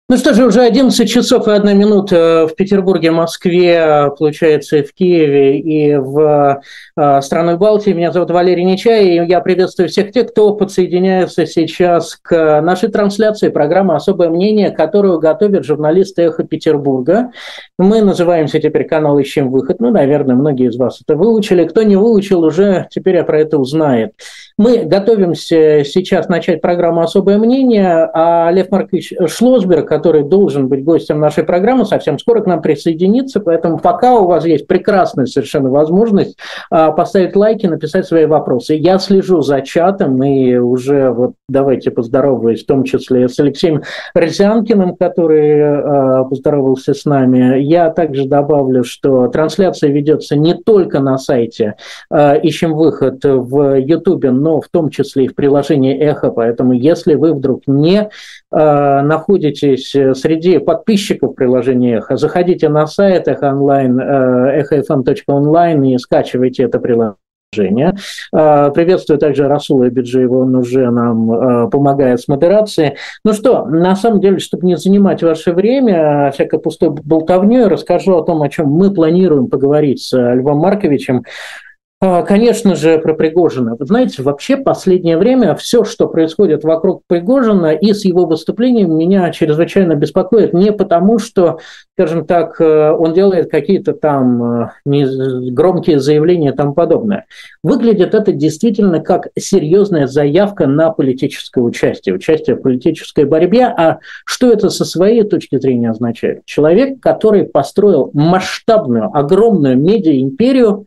Ну что же, уже 11 часов и 1 минута в Петербурге, Москве, получается, и в Киеве, и в странах Балтии. Меня зовут Валерий Нечай, и я приветствую всех тех, кто подсоединяется сейчас к нашей трансляции программы «Особое мнение», которую готовят журналисты «Эхо Петербурга». Мы называемся теперь канал «Ищем выход». Ну, наверное, многие из вас это выучили. Кто не выучил, уже теперь про это узнает. Мы готовимся сейчас начать программу «Особое мнение», а Лев Маркович Шлосберг, который должен быть гостем нашей программы, совсем скоро к нам присоединится, поэтому пока у вас есть прекрасная совершенно возможность поставить лайки, написать свои вопросы. Я слежу за чатом и уже вот давайте поздороваюсь, в том числе с Алексеем Росянкиным, который поздоровался с нами. Я также добавлю, что трансляция ведется не только на сайте «Ищем выход» в Ютубе, но в том числе и в приложении «Эхо», поэтому если вы вдруг не находитесь среди подписчиков приложения «Эхо», заходите на сайт «Эхо онлайн», эхофм.онлайн и скачивайте это приложение. Приветствую также Расула Биджиева, он уже нам помогает с модерацией. Ну что, на самом деле, чтобы не занимать ваше время всякой пустой болтовней, расскажу о том, о чем мы планируем поговорить с Львом Марковичем. Конечно же, про Пригожина. Вы знаете, вообще в последнее время все, что происходит вокруг Пригожина и с его выступлением, меня чрезвычайно беспокоит. Не потому, что, скажем так, он делает какие-то там громкие заявления и тому подобное. Выглядит это действительно как серьезная заявка на политическое участие в политической борьбе. А что это со своей точки зрения означает? Человек, который построил масштабную, огромную медиа-империю,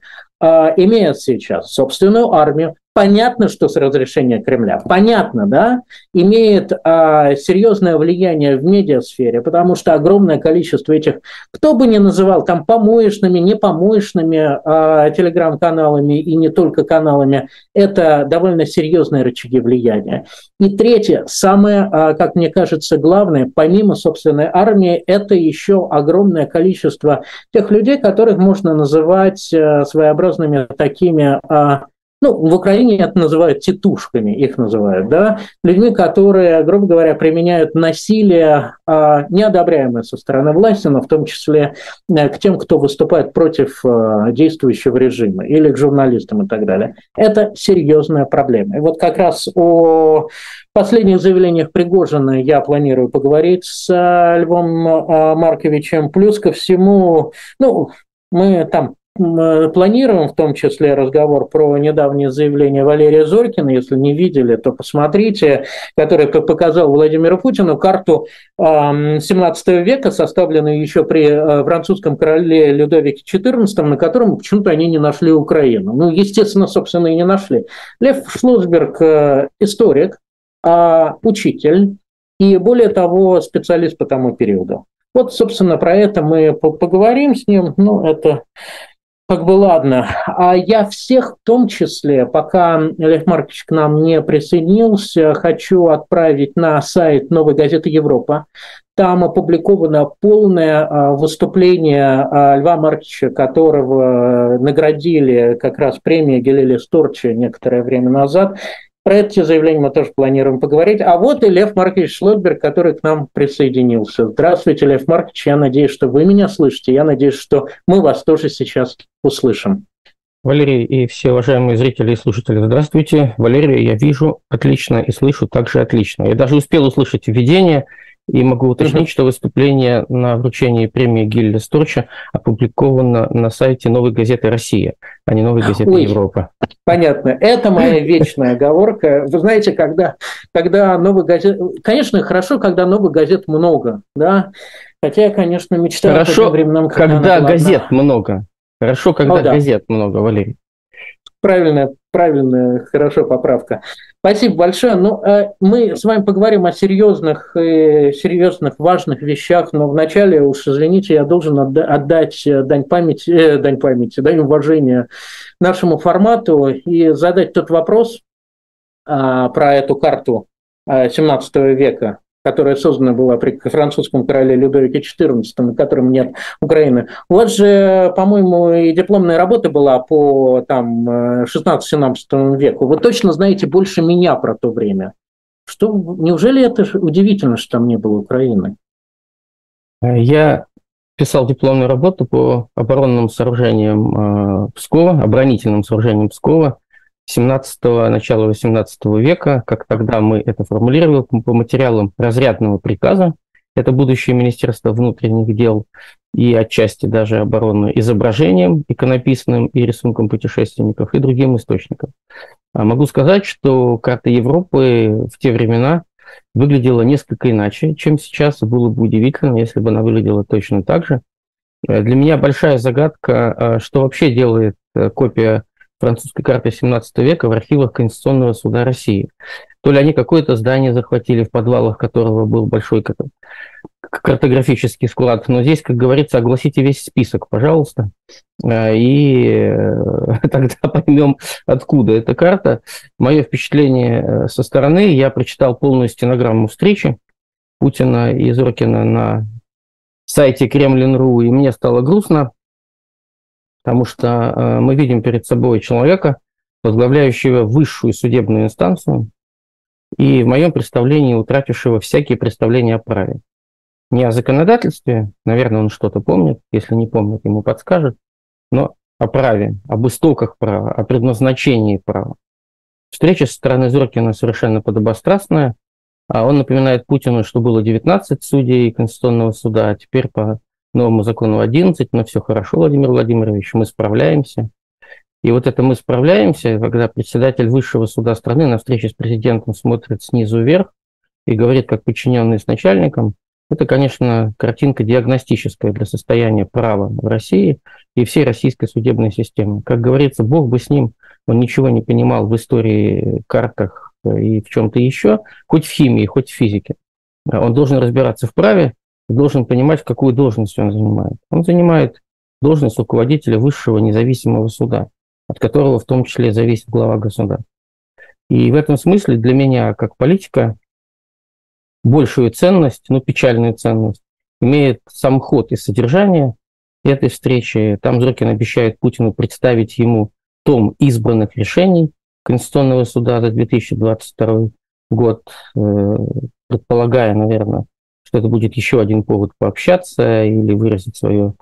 имеет сейчас собственную армию, понятно, что с разрешения Кремля, понятно, да, имеет серьезное влияние в медиасфере, потому что огромное количество этих, кто бы ни называл там помоечными, не помоечными телеграм-каналами и не только каналами, это довольно серьезные рычаги влияния. И третье, самое, как мне кажется, главное, помимо собственной армии, это еще огромное количество тех людей, которых можно называть своеобразными такими... Ну, в Украине это называют тетушками, их называют, да, людьми, которые, грубо говоря, применяют насилие, неодобряемое со стороны власти, но в том числе к тем, кто выступает против действующего режима, или к журналистам и так далее. Это серьезная проблема. И вот как раз о последних заявлениях Пригожина я планирую поговорить с Львом Марковичем. Плюс ко всему, ну, мы там планируем в том числе разговор про недавнее заявление Валерия Зорькина, если не видели, то посмотрите, который показал Владимиру Путину карту 17 века, составленную еще при французском короле Людовике XIV, на котором почему-то они не нашли Украину. Ну, естественно, собственно, и не нашли. Лев Шлосберг историк, учитель и, более того, специалист по тому периоду. Вот, собственно, про это мы поговорим с ним. Ну, это... Как бы ладно, а я всех, в том числе, пока Лев Маркович к нам не присоединился, хочу отправить на сайт «Новой газеты Европа». Там опубликовано полное выступление Льва Марковича, которого наградили как раз премией Гелели Сторча некоторое время назад. Про эти заявления мы тоже планируем поговорить. А вот и Лев Маркович Шлосберг, который к нам присоединился. Здравствуйте, Лев Маркович. Я надеюсь, что вы меня слышите. Я надеюсь, что мы вас тоже сейчас услышим. Валерий и все уважаемые зрители и слушатели, здравствуйте. Валерий, я вижу отлично и слышу также отлично. Я даже успел услышать введение и могу уточнить, что выступление на вручении премии Гелеля Сторча опубликовано на сайте «Новой газеты Россия», а не «Новой газеты Европа». Понятно. Это моя вечная оговорка. Вы знаете, когда новых газет... Конечно, хорошо, когда новых газет много, да? Хотя я, конечно, мечтаю о тем временам, когда газет много. Хорошо, когда газет много, Валерий. Правильная, хорошо, поправка. Спасибо большое. Ну, мы с вами поговорим о серьезных, важных вещах, но вначале, уж извините, я должен отдать дань уважения нашему формату и задать тот вопрос про эту карту 17 века, которая создана была при французском короле Людовике XIV, на котором нет Украины. У вас же, по-моему, и дипломная работа была по 16-17 веку. Вы точно знаете больше меня про то время. Неужели это удивительно, что там не было Украины? Я писал дипломную работу по оборонным сооружениям Пскова, оборонительным сооружениям Пскова 17-го, начала 18 века, как тогда мы это формулировали, по материалам разрядного приказа. Это будущее Министерство внутренних дел и отчасти даже обороны, изображением иконописным и рисунком путешественников и другим источникам. Могу сказать, что карта Европы в те времена выглядела несколько иначе, чем сейчас. Было бы удивительно, если бы она выглядела точно так же. Для меня большая загадка, что вообще делает копия французской карты XVII века в архивах Конституционного суда России. То ли они какое-то здание захватили, в подвалах которого был большой картографический склад. Но здесь, как говорится, огласите весь список, пожалуйста, и тогда поймем, откуда эта карта. Мое впечатление со стороны, я прочитал полную стенограмму встречи Путина и Зоркина на сайте Кремлин.ру, и мне стало грустно, потому что мы видим перед собой человека, возглавляющего высшую судебную инстанцию, и в моем представлении утратившего всякие представления о праве. Не о законодательстве, наверное, он что-то помнит, если не помнит, ему подскажет, но о праве, об истоках права, о предназначении права. Встреча со стороны Зоркина совершенно подобострастная. Он напоминает Путину, что было 19 судей Конституционного суда, а теперь по новому закону 11, но все хорошо, Владимир Владимирович, мы справляемся. И вот это мы справляемся, когда председатель высшего суда страны на встрече с президентом смотрит снизу вверх и говорит, как подчиненный с начальником, это, конечно, картинка диагностическая для состояния права в России и всей российской судебной системы. Как говорится, Бог бы с ним, он ничего не понимал в истории, картах и в чем-то еще, хоть в химии, хоть в физике. Он должен разбираться в праве, должен понимать, какую должность он занимает. Он занимает должность руководителя высшего независимого суда, от которого в том числе зависит глава государства. И в этом смысле для меня, как политика, большую ценность, печальную ценность, имеет сам ход и содержание этой встречи. Там Зоркин обещает Путину представить ему том избранных решений Конституционного суда за 2022 год, предполагая, наверное, что это будет еще один повод пообщаться или выразить свое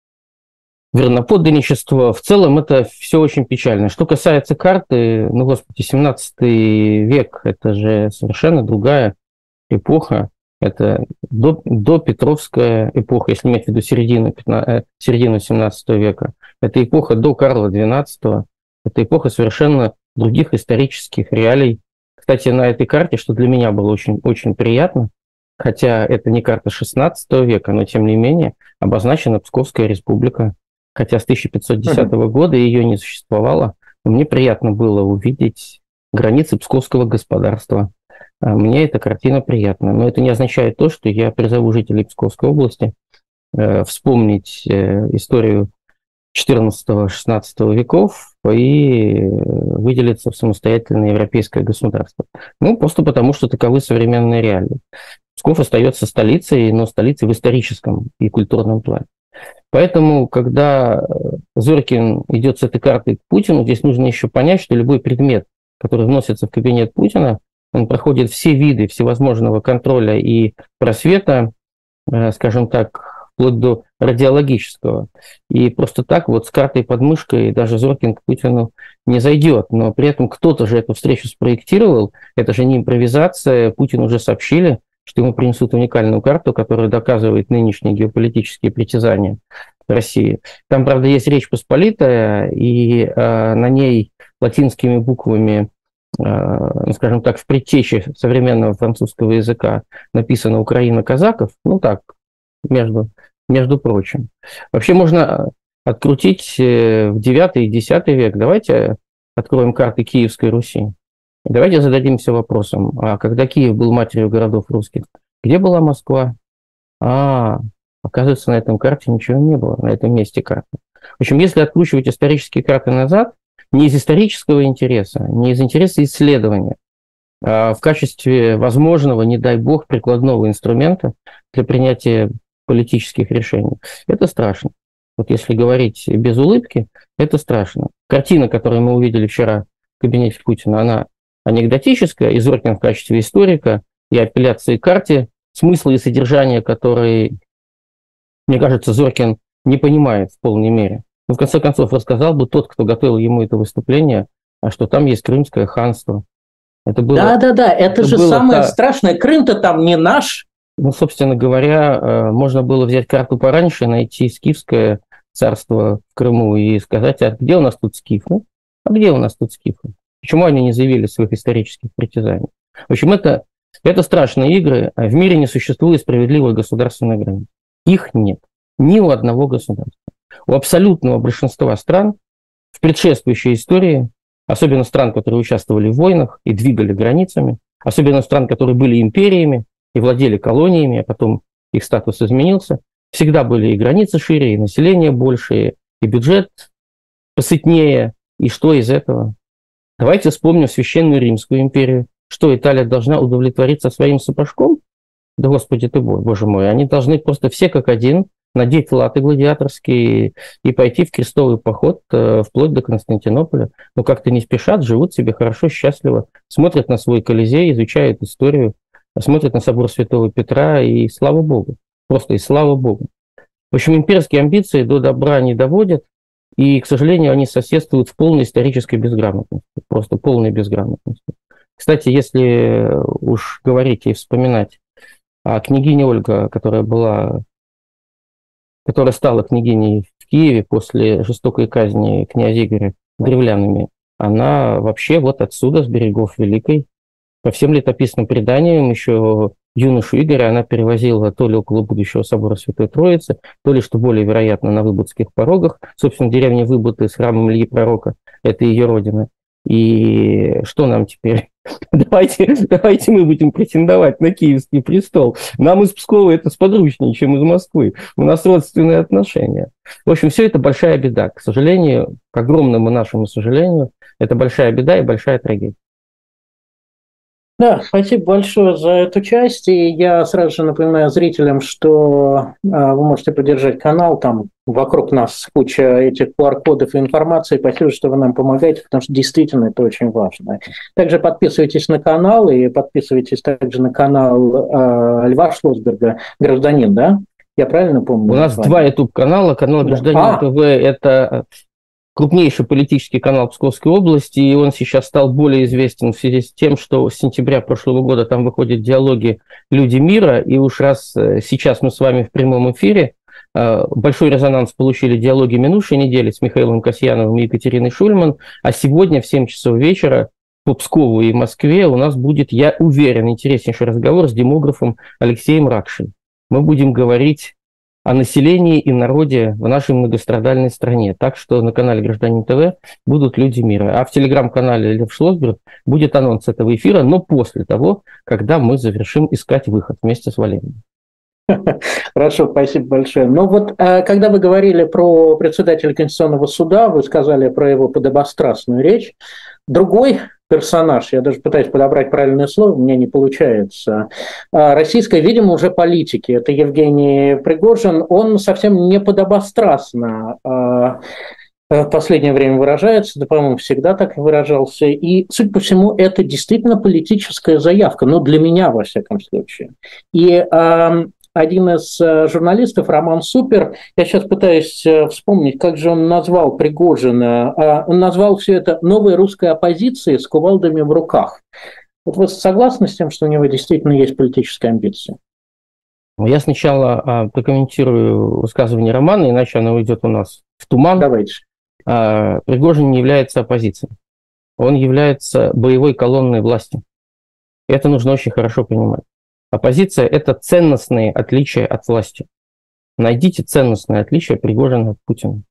верноподданничество. В целом это все очень печально. Что касается карты, господи, 17 век, это же совершенно другая эпоха. Это до Петровская эпоха, если иметь в виду середину 17 века. Это эпоха до Карла XII. Это эпоха совершенно других исторических реалий. Кстати, на этой карте, что для меня было очень, очень приятно, хотя это не карта 16 века, но тем не менее обозначена Псковская республика. Хотя с 1510 года ее не существовало, но мне приятно было увидеть границы Псковского господарства. Мне эта картина приятна. Но это не означает то, что я призову жителей Псковской области вспомнить историю XIV-XVI веков и выделиться в самостоятельное европейское государство. Просто потому, что таковы современные реалии. Псков остается столицей, но столицей в историческом и культурном плане. Поэтому, когда Зоркин идет с этой картой к Путину, здесь нужно еще понять, что любой предмет, который вносится в кабинет Путина, он проходит все виды всевозможного контроля и просвета, скажем так, вплоть до радиологического. И просто так вот с картой под мышкой даже Зоркин к Путину не зайдет. Но при этом кто-то же эту встречу спроектировал, это же не импровизация, Путину уже сообщили, что ему принесут уникальную карту, которая доказывает нынешние геополитические притязания России. Там, правда, есть Речь Посполитая, и на ней латинскими буквами, скажем так, в предтече современного французского языка написано «Украина казаков», между прочим. Вообще можно открутить в 9 и 10 век. Давайте откроем карты Киевской Руси. Давайте зададимся вопросом, а когда Киев был матерью городов русских, где была Москва? Оказывается, на этом карте ничего не было, на этом месте карты. В общем, если откручивать исторические карты назад, не из исторического интереса, не из интереса исследования, а в качестве возможного, не дай бог, прикладного инструмента для принятия политических решений, это страшно. Вот если говорить без улыбки, это страшно. Картина, которую мы увидели вчера в кабинете Путина, она анекдотическая, и Зоркин в качестве историка и апелляции к карте, смысла и содержания, которые Мне кажется, Зорькин не понимает в полной мере. Но в конце концов рассказал бы тот, кто готовил ему это выступление, а что там есть Крымское ханство. Это было, Да, это же самое та... страшное. Крым-то там не наш. Ну, собственно говоря, можно было взять карту пораньше, найти скифское царство в Крыму и сказать, а где у нас тут скифы? А где у нас тут скифы? Почему они не заявили своих исторических притязаний? В общем, это страшные игры, а в мире не существует справедливой государственной границы. Их нет. Ни у одного государства. У абсолютного большинства стран в предшествующей истории, особенно стран, которые участвовали в войнах и двигали границами, особенно стран, которые были империями и владели колониями, а потом их статус изменился, всегда были и границы шире, и население больше, и бюджет посытнее. И что из этого? Давайте вспомним Священную Римскую империю. Что, Италия должна удовлетвориться своим сапожком? Да, Господи ты мой, Боже мой. Они должны просто все как один надеть латы гладиаторские и пойти в крестовый поход вплоть до Константинополя. Но как-то не спешат, живут себе хорошо, счастливо, смотрят на свой Колизей, изучают историю, смотрят на собор Святого Петра, и слава Богу. Просто и слава Богу. В общем, имперские амбиции до добра не доводят, и, к сожалению, они соседствуют в полной исторической безграмотности. Просто полной безграмотности. Кстати, если уж говорить и вспоминать о княгине Ольга, которая стала княгиней в Киеве после жестокой казни князя Игоря древлянами, она вообще вот отсюда, с берегов Великой, по всем летописным преданиям, еще юношу Игоря она перевозила то ли около будущего собора Святой Троицы, то ли, что более вероятно, на Выбудских порогах. Собственно, деревня Выбуды с храмом Ильи Пророка – это ее родина. И что нам теперь? Давайте мы будем претендовать на Киевский престол. Нам из Пскова это сподручнее, чем из Москвы. У нас родственные отношения. В общем, все это большая беда. К сожалению, к огромному нашему сожалению, это большая беда и большая трагедия. Да, спасибо большое за эту часть. И я сразу же напоминаю зрителям, что вы можете поддержать канал. Там вокруг нас куча этих QR-кодов и информации. Спасибо, что вы нам помогаете, потому что действительно это очень важно. Также подписывайтесь на канал и подписывайтесь также на канал Льва Шлосберга, «Гражданин», да? Я правильно помню? У нас два YouTube-канала. Канал «Гражданин ТВ» – это крупнейший политический канал Псковской области, и он сейчас стал более известен в связи с тем, что с сентября прошлого года там выходят диалоги «Люди мира», и уж раз сейчас мы с вами в прямом эфире, большой резонанс получили диалоги минувшей недели с Михаилом Касьяновым и Екатериной Шульман, а сегодня в 7 часов вечера по Пскову и Москве у нас будет, я уверен, интереснейший разговор с демографом Алексеем Ракшин. Мы будем говорить о населении и народе в нашей многострадальной стране. Так что на канале «Гражданин ТВ» будут «Люди мира». А в телеграм-канале Лев Шлосберг будет анонс этого эфира, но после того, когда мы завершим искать выход вместе с Валерием. Хорошо, спасибо большое. Ну вот, когда вы говорили про председателя Конституционного суда, вы сказали про его подобострастную речь. Другой персонаж, я даже пытаюсь подобрать правильное слово, у меня не получается, российской, видимо, уже политики, это Евгений Пригожин, он совсем не подобострастно в последнее время выражается, да, по-моему, всегда так выражался, и, судя по всему, это действительно политическая заявка, ну, для меня, во всяком случае. И один из журналистов, Роман Супер, я сейчас пытаюсь вспомнить, как же он назвал Пригожина. Он назвал все это новой русской оппозицией с кувалдами в руках. Вот вы согласны с тем, что у него действительно есть политическая амбиция? Я сначала прокомментирую высказывание Романа, иначе оно уйдет у нас в туман. Давайте. Пригожин не является оппозицией. Он является боевой колонной власти. Это нужно очень хорошо понимать. Оппозиция – это ценностные отличия от власти. Найдите ценностные отличия Пригожина от Путина.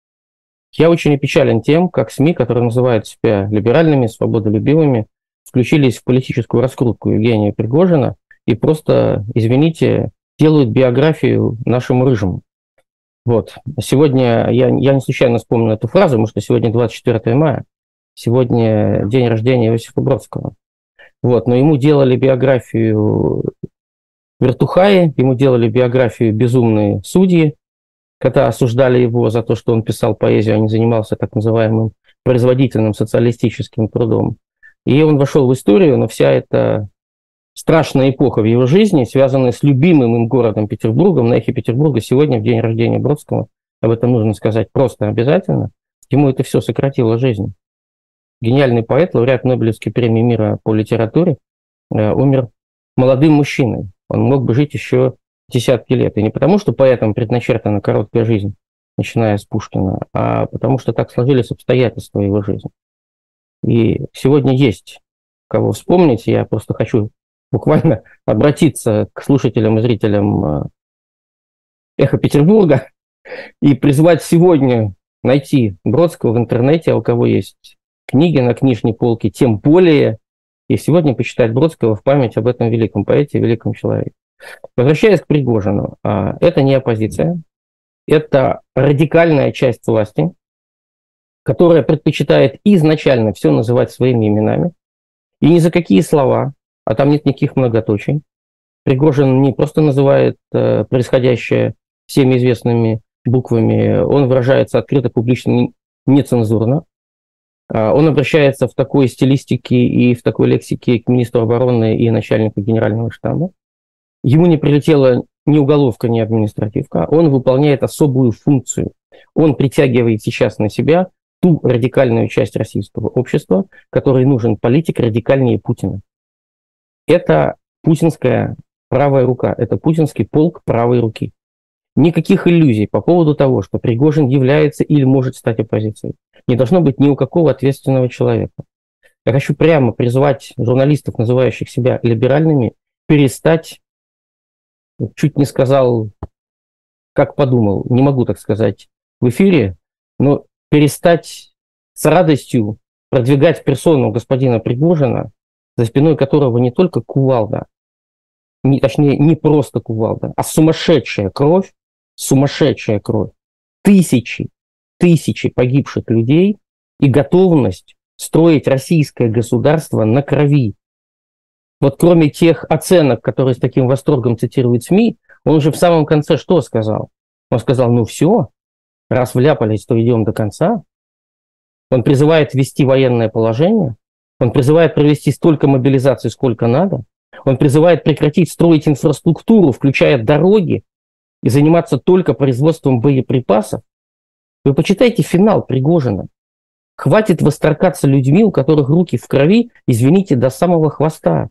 Я очень опечален тем, как СМИ, которые называют себя либеральными, свободолюбивыми, включились в политическую раскрутку Евгения Пригожина и просто, извините, делают биографию нашему рыжему. Вот. Сегодня, я не случайно вспомнил эту фразу, потому что сегодня 24 мая, сегодня день рождения Иосифа Бродского. Вот, но ему делали биографию вертухаи, ему делали биографию безумные судьи, когда осуждали его за то, что он писал поэзию, а не занимался так называемым производительным социалистическим трудом. И он вошел в историю, но вся эта страшная эпоха в его жизни, связанная с любимым им городом Петербургом. На эхе Петербурга сегодня, в день рождения Бродского, об этом нужно сказать просто обязательно, ему это все сократило жизнь. Гениальный поэт, лауреат Нобелевской премии мира по литературе, умер молодым мужчиной. Он мог бы жить еще десятки лет. И не потому, что поэтам предначертана короткая жизнь, начиная с Пушкина, а потому что так сложились обстоятельства его жизни. И сегодня есть кого вспомнить. Я просто хочу буквально обратиться к слушателям и зрителям «Эхо Петербурга» и призвать сегодня найти Бродского в интернете, а у кого есть книги на книжной полке, тем более, и сегодня почитать Бродского в память об этом великом поэте, великом человеке. Возвращаясь к Пригожину, это не оппозиция, это радикальная часть власти, которая предпочитает изначально все называть своими именами, и ни за какие слова, а там нет никаких многоточий. Пригожин не просто называет происходящее всеми известными буквами, он выражается открыто, публично, нецензурно. Он обращается в такой стилистике и в такой лексике к министру обороны и начальнику генерального штаба. Ему не прилетела ни уголовка, ни административка. Он выполняет особую функцию. Он притягивает сейчас на себя ту радикальную часть российского общества, которой нужен политик радикальнее Путина. Это путинская правая рука, это путинский полк правой руки. Никаких иллюзий по поводу того, что Пригожин является или может стать оппозицией. Не должно быть ни у какого ответственного человека. Я хочу прямо призвать журналистов, называющих себя либеральными, перестать, чуть не сказал, как подумал, не могу так сказать в эфире, но перестать с радостью продвигать персону господина Пригожина, за спиной которого не только кувалда, точнее, не просто кувалда, а сумасшедшая кровь, тысячи погибших людей и готовность строить российское государство на крови. Вот кроме тех оценок, которые с таким восторгом цитируют СМИ, он же в самом конце что сказал? Он сказал, ну все, раз вляпались, то идем до конца. Он призывает ввести военное положение, он призывает провести столько мобилизации, сколько надо, он призывает прекратить строить инфраструктуру, включая дороги, и заниматься только производством боеприпасов. Вы почитайте финал Пригожина. Хватит восторгаться людьми, у которых руки в крови, извините, до самого хвоста.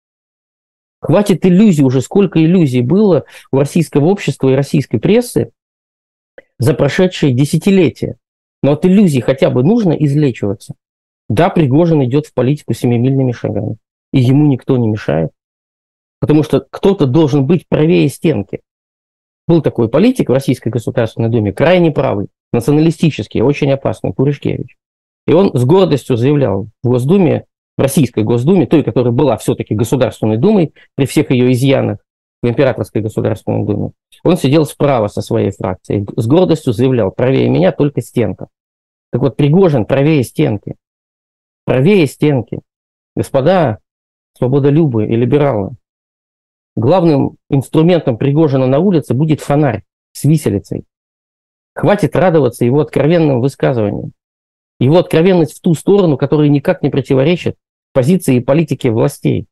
Хватит иллюзий, уже сколько иллюзий было у российского общества и российской прессы за прошедшие десятилетия. Но от иллюзий хотя бы нужно излечиваться. Да, Пригожин идет в политику семимильными шагами, и ему никто не мешает, потому что кто-то должен быть правее стенки. Был такой политик в Российской Государственной Думе, крайне правый, националистический, очень опасный, Пуришкевич. И он с гордостью заявлял в Госдуме, в Российской Госдуме, той, которая была все-таки Государственной Думой, при всех ее изъянах в Императорской Государственной Думе, он сидел справа со своей фракцией, с гордостью заявлял, правее меня только стенка. Так вот, Пригожин правее стенки. Правее стенки. Господа свободолюбы и либералы, главным инструментом Пригожина на улице будет фонарь с виселицей. Хватит радоваться его откровенным высказываниям. Его откровенность в ту сторону, которая никак не противоречит позиции и политике властей.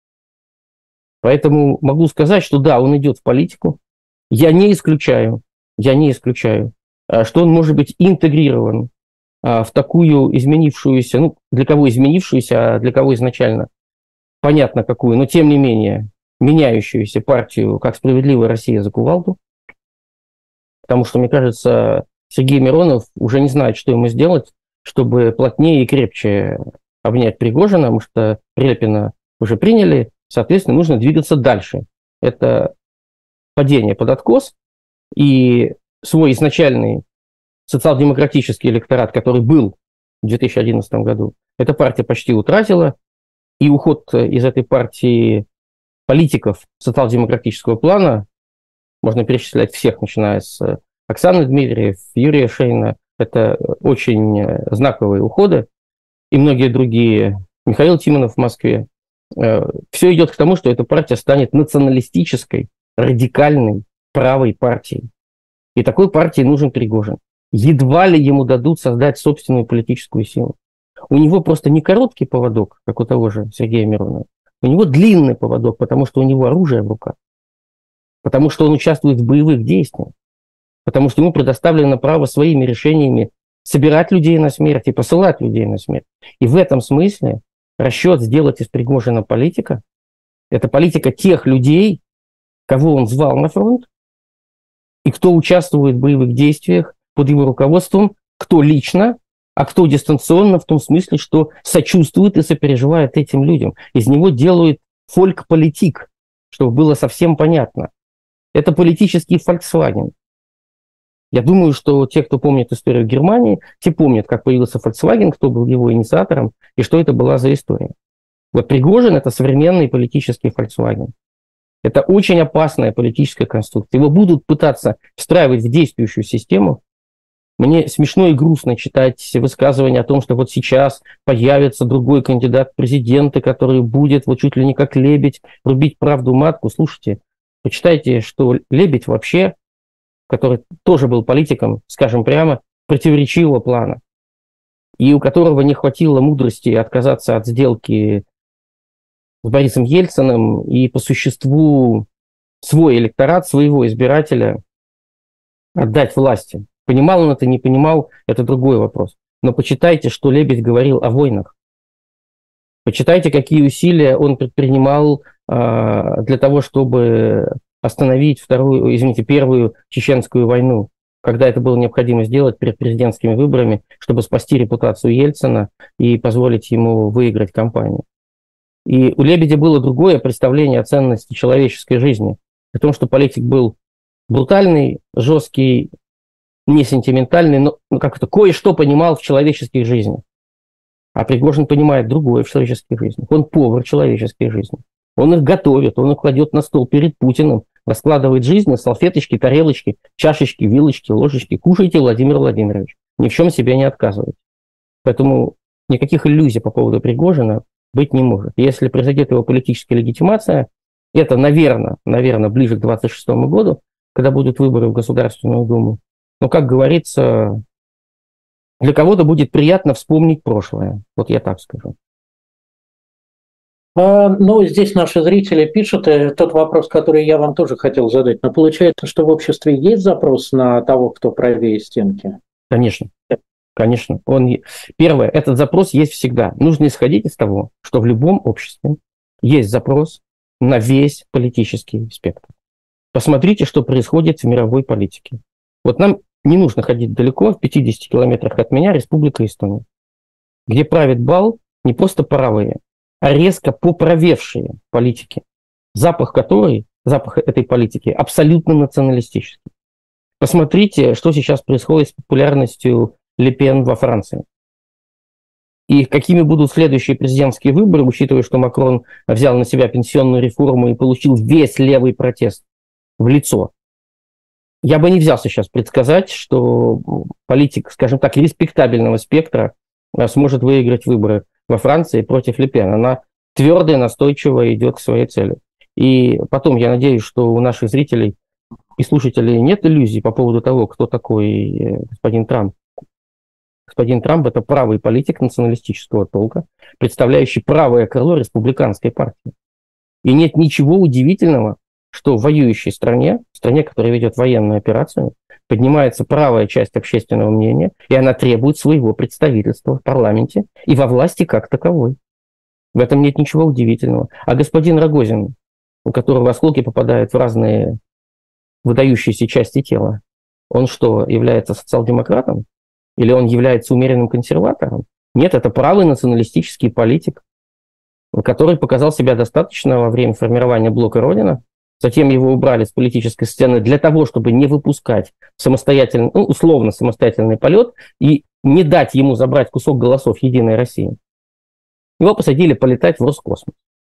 Поэтому могу сказать, что да, он идет в политику. Я не исключаю, что он может быть интегрирован в такую изменившуюся, ну, для кого изменившуюся, а для кого изначально понятно какую, но тем не менее меняющуюся партию, как «Справедливая Россия» за кувалду. Потому что, мне кажется, Сергей Миронов уже не знает, что ему сделать, чтобы плотнее и крепче обнять Пригожина, потому что Прилепина уже приняли, соответственно, нужно двигаться дальше. Это падение под откос, и свой изначальный социал-демократический электорат, который был в 2011 году, эта партия почти утратила, и уход из этой партии политиков социал-демократического плана, можно перечислять всех, начиная с Оксаны Дмитриев, Юрия Шейна, это очень знаковые уходы, и многие другие, Михаил Тимонов в Москве. Все идет к тому, что эта партия станет националистической, радикальной, правой партией. И такой партии нужен Пригожин. Едва ли ему дадут создать собственную политическую силу. У него просто не короткий поводок, как у того же Сергея Миронова, У него длинный поводок, потому что у него оружие в руках, потому что он участвует в боевых действиях, потому что ему предоставлено право своими решениями собирать людей на смерть и посылать людей на смерть. И в этом смысле расчет сделать из Пригожина политика – это политика тех людей, кого он звал на фронт, и кто участвует в боевых действиях под его руководством, кто лично, а кто дистанционно, в том смысле, что сочувствует и сопереживает этим людям. Из него делают фольк-политик, чтобы было совсем понятно. Это политический Volkswagen. Я думаю, что те, кто помнит историю Германии, те помнят, как появился Volkswagen, кто был его инициатором и что это была за история. Вот Пригожин – это современный политический Volkswagen. Это очень опасная политическая конструкция. Его будут пытаться встраивать в действующую систему. Мне смешно и грустно читать высказывания о том, что вот сейчас появится другой кандидат в президенты, который будет вот чуть ли не как Лебедь рубить правду матку. Слушайте, почитайте, что Лебедь вообще, который тоже был политиком, скажем прямо, противоречивого плана, и у которого не хватило мудрости отказаться от сделки с Борисом Ельциным и по существу свой электорат, своего избирателя отдать власти. Понимал он это, не понимал, это другой вопрос. Но почитайте, что Лебедь говорил о войнах. Почитайте, какие усилия он предпринимал для того, чтобы остановить первую чеченскую войну, когда это было необходимо сделать перед президентскими выборами, чтобы спасти репутацию Ельцина и позволить ему выиграть кампанию. И у Лебедя было другое представление о ценности человеческой жизни, о том, что политик был брутальный, жесткий, не сентиментальный, но кое-что понимал в человеческих жизнях. А Пригожин понимает другое в человеческих жизнях. Он повар человеческой жизни. Он их готовит, он их кладет на стол перед Путиным, раскладывает жизнь на салфеточки, тарелочки, чашечки, вилочки, ложечки. Кушайте, Владимир Владимирович. Ни в чем себе не отказывайте. Поэтому никаких иллюзий по поводу Пригожина быть не может. Если произойдет его политическая легитимация, это, наверное, ближе к 2026 году, когда будут выборы в Государственную Думу. Но, как говорится, для кого-то будет приятно вспомнить прошлое. Вот я так скажу. Ну, здесь наши зрители пишут тот вопрос, который я вам тоже хотел задать. Но получается, что в обществе есть запрос на того, кто правее стенки? Конечно. Конечно. Первое, этот запрос есть всегда. Нужно исходить из того, что в любом обществе есть запрос на весь политический спектр. Посмотрите, что происходит в мировой политике. Вот нам не нужно ходить далеко, в 50 километрах от меня Республика Эстония, где правит бал не просто правые, а резко поправевшие политики, запах этой политики абсолютно националистический. Посмотрите, что сейчас происходит с популярностью Ле Пен во Франции. И какими будут следующие президентские выборы, учитывая, что Макрон взял на себя пенсионную реформу и получил весь левый протест в лицо. Я бы не взялся сейчас предсказать, что политик, скажем так, респектабельного спектра сможет выиграть выборы во Франции против Ле Пен. Она твердо и настойчиво идет к своей цели. И потом, я надеюсь, что у наших зрителей и слушателей нет иллюзий по поводу того, кто такой господин Трамп. Господин Трамп – это правый политик националистического толка, представляющий правое крыло республиканской партии. И нет ничего удивительного, что в воюющей стране, которая ведет военную операцию, поднимается правая часть общественного мнения, и она требует своего представительства в парламенте и во власти как таковой. В этом нет ничего удивительного. А господин Рогозин, у которого осколки попадают в разные выдающиеся части тела, он что, является социал-демократом? Или он является умеренным консерватором? Нет, это правый националистический политик, который показал себя достаточно во время формирования блока Родина. Затем его убрали с политической сцены для того, чтобы не выпускать самостоятельный, условно самостоятельный полет и не дать ему забрать кусок голосов Единой России. Его посадили полетать в Роскосмос.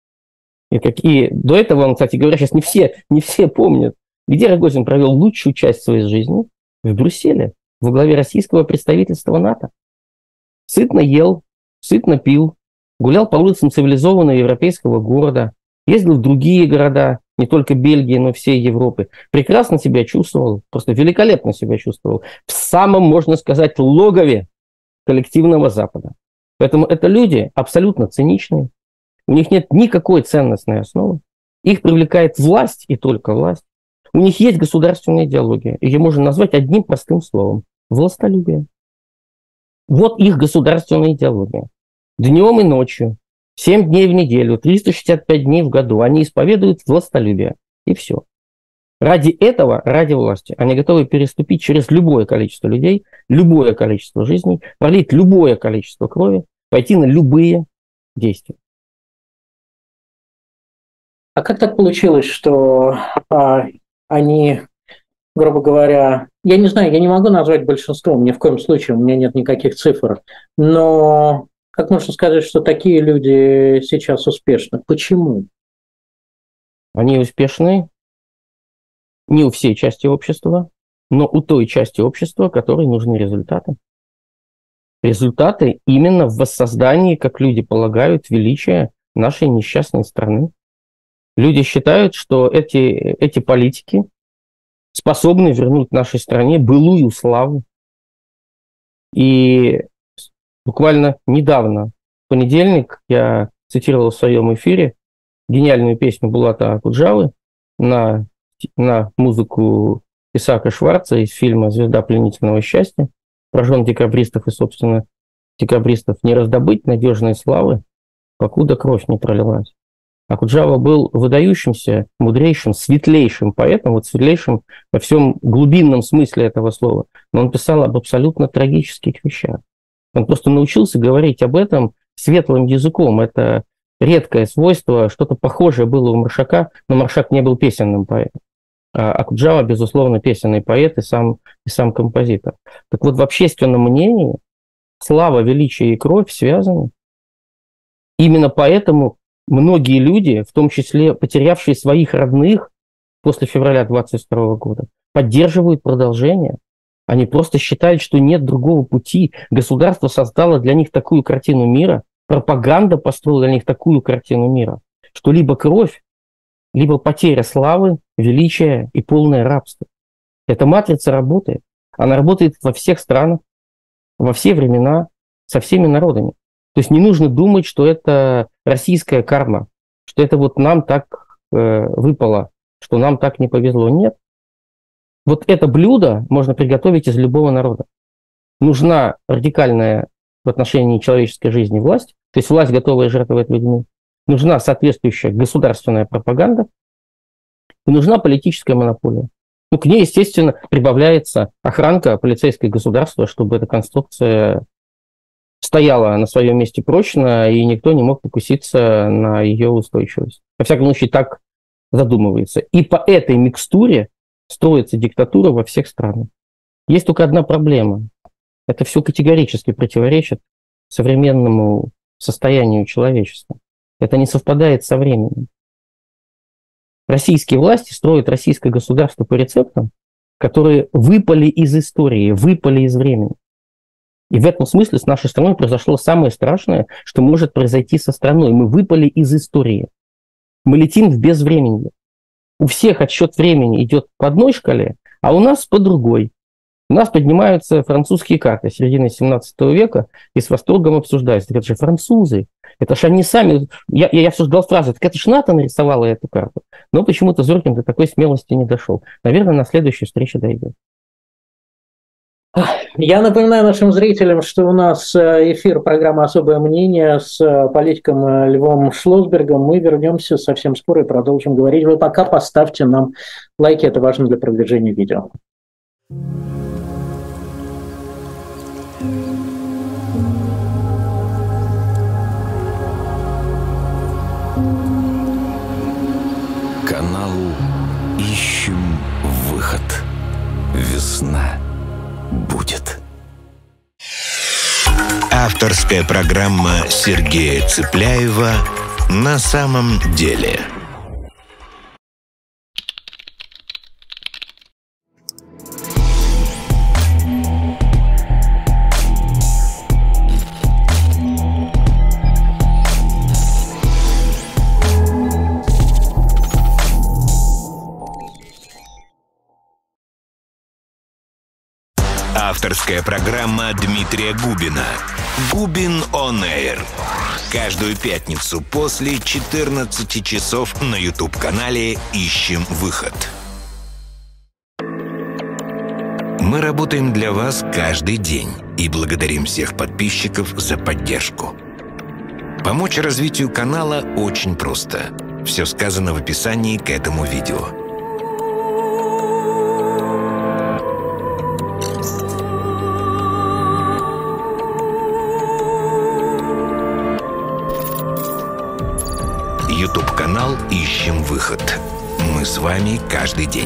И до этого он, кстати говоря, сейчас не все помнят, где Рогозин провел лучшую часть своей жизни в Брюсселе, во главе российского представительства НАТО. Сытно ел, сытно пил, гулял по улицам цивилизованного европейского города, ездил в другие города, не только Бельгии, но и всей Европы. Прекрасно себя чувствовал, просто великолепно себя чувствовал. В самом, можно сказать, логове коллективного Запада. Поэтому это люди абсолютно циничные, У них нет никакой ценностной основы. Их привлекает власть и только власть. У них есть государственная идеология. Ее можно назвать одним простым словом – властолюбие. Вот их государственная идеология. Днем и ночью, 7 дней в неделю, 365 дней в году они исповедуют властолюбие. И все. Ради этого, ради власти, они готовы переступить через любое количество людей, любое количество жизней, пролить любое количество крови, пойти на любые действия. А как так получилось, что они, грубо говоря, я не знаю, я не могу назвать большинством, ни в коем случае, у меня нет никаких цифр, но как можно сказать, что такие люди сейчас успешны? Почему? Они успешны не у всей части общества, но у той части общества, которой нужны результаты. Результаты именно в воссоздании, как люди полагают, величия нашей несчастной страны. Люди считают, что эти политики способны вернуть нашей стране былую славу. И буквально недавно, в понедельник, я цитировал в своем эфире гениальную песню Булата Акуджавы на музыку Исаака Шварца из фильма «Звезда пленительного счастья». Про жен декабристов и, собственно, декабристов не раздобыть надежной славы, покуда кровь не пролилась. Акуджава был выдающимся, мудрейшим, светлейшим поэтом, вот светлейшим во всем глубинном смысле этого слова. Но он писал об абсолютно трагических вещах. Он просто научился говорить об этом светлым языком. Это редкое свойство, что-то похожее было у Маршака, но Маршак не был песенным поэтом. А Акуджава, безусловно, песенный поэт и сам композитор. Так вот, в общественном мнении слава, величие и кровь связаны. Именно поэтому многие люди, в том числе потерявшие своих родных после февраля 22 года, поддерживают продолжение. Они просто считают, что нет другого пути. Государство создало для них такую картину мира, пропаганда построила для них такую картину мира, что либо кровь, либо потеря славы, величия и полное рабство. Эта матрица работает. Она работает во всех странах, во все времена, со всеми народами. То есть не нужно думать, что это российская карма, что это вот нам так выпало, что нам так не повезло. Нет. Вот это блюдо можно приготовить из любого народа. Нужна радикальная в отношении человеческой жизни власть, то есть власть, готовая жертвовать людьми. Нужна соответствующая государственная пропаганда и нужна политическая монополия. Ну, к ней, естественно, прибавляется охранка, полицейское государство, чтобы эта конструкция стояла на своем месте прочно, и никто не мог покуситься на ее устойчивость. Во всяком случае, так задумывается. И по этой микстуре строится диктатура во всех странах. Есть только одна проблема. Это все категорически противоречит современному состоянию человечества. Это не совпадает со временем. Российские власти строят российское государство по рецептам, которые выпали из истории, выпали из времени. И в этом смысле с нашей страной произошло самое страшное, что может произойти со страной. Мы выпали из истории. Мы летим в безвременье. У всех отсчет времени идет по одной шкале, а у нас по другой. У нас поднимаются французские карты середины 17 века и с восторгом обсуждаются. Так это же французы. Это же они сами... Я обсуждал фразу, так это же НАТО нарисовала эту карту. Но почему-то Зоркин до такой смелости не дошел. Наверное, на следующей встрече дойдет. Я напоминаю нашим зрителям, что у нас эфир программы «Особое мнение» с политиком Львом Шлосбергом. Мы вернемся совсем скоро и продолжим говорить. Вы пока поставьте нам лайки, это важно для продвижения видео. Канал «Ищем выход». Весна будет. Авторская программа Сергея Цыпляева «На самом деле». Авторская программа Дмитрия Губина. Губин On Air. Каждую пятницу после 14 часов на YouTube-канале «Ищем выход». Мы работаем для вас каждый день и благодарим всех подписчиков за поддержку. Помочь развитию канала очень просто. Все сказано в описании к этому видео. YouTube-канал «Ищем выход». Мы с вами каждый день.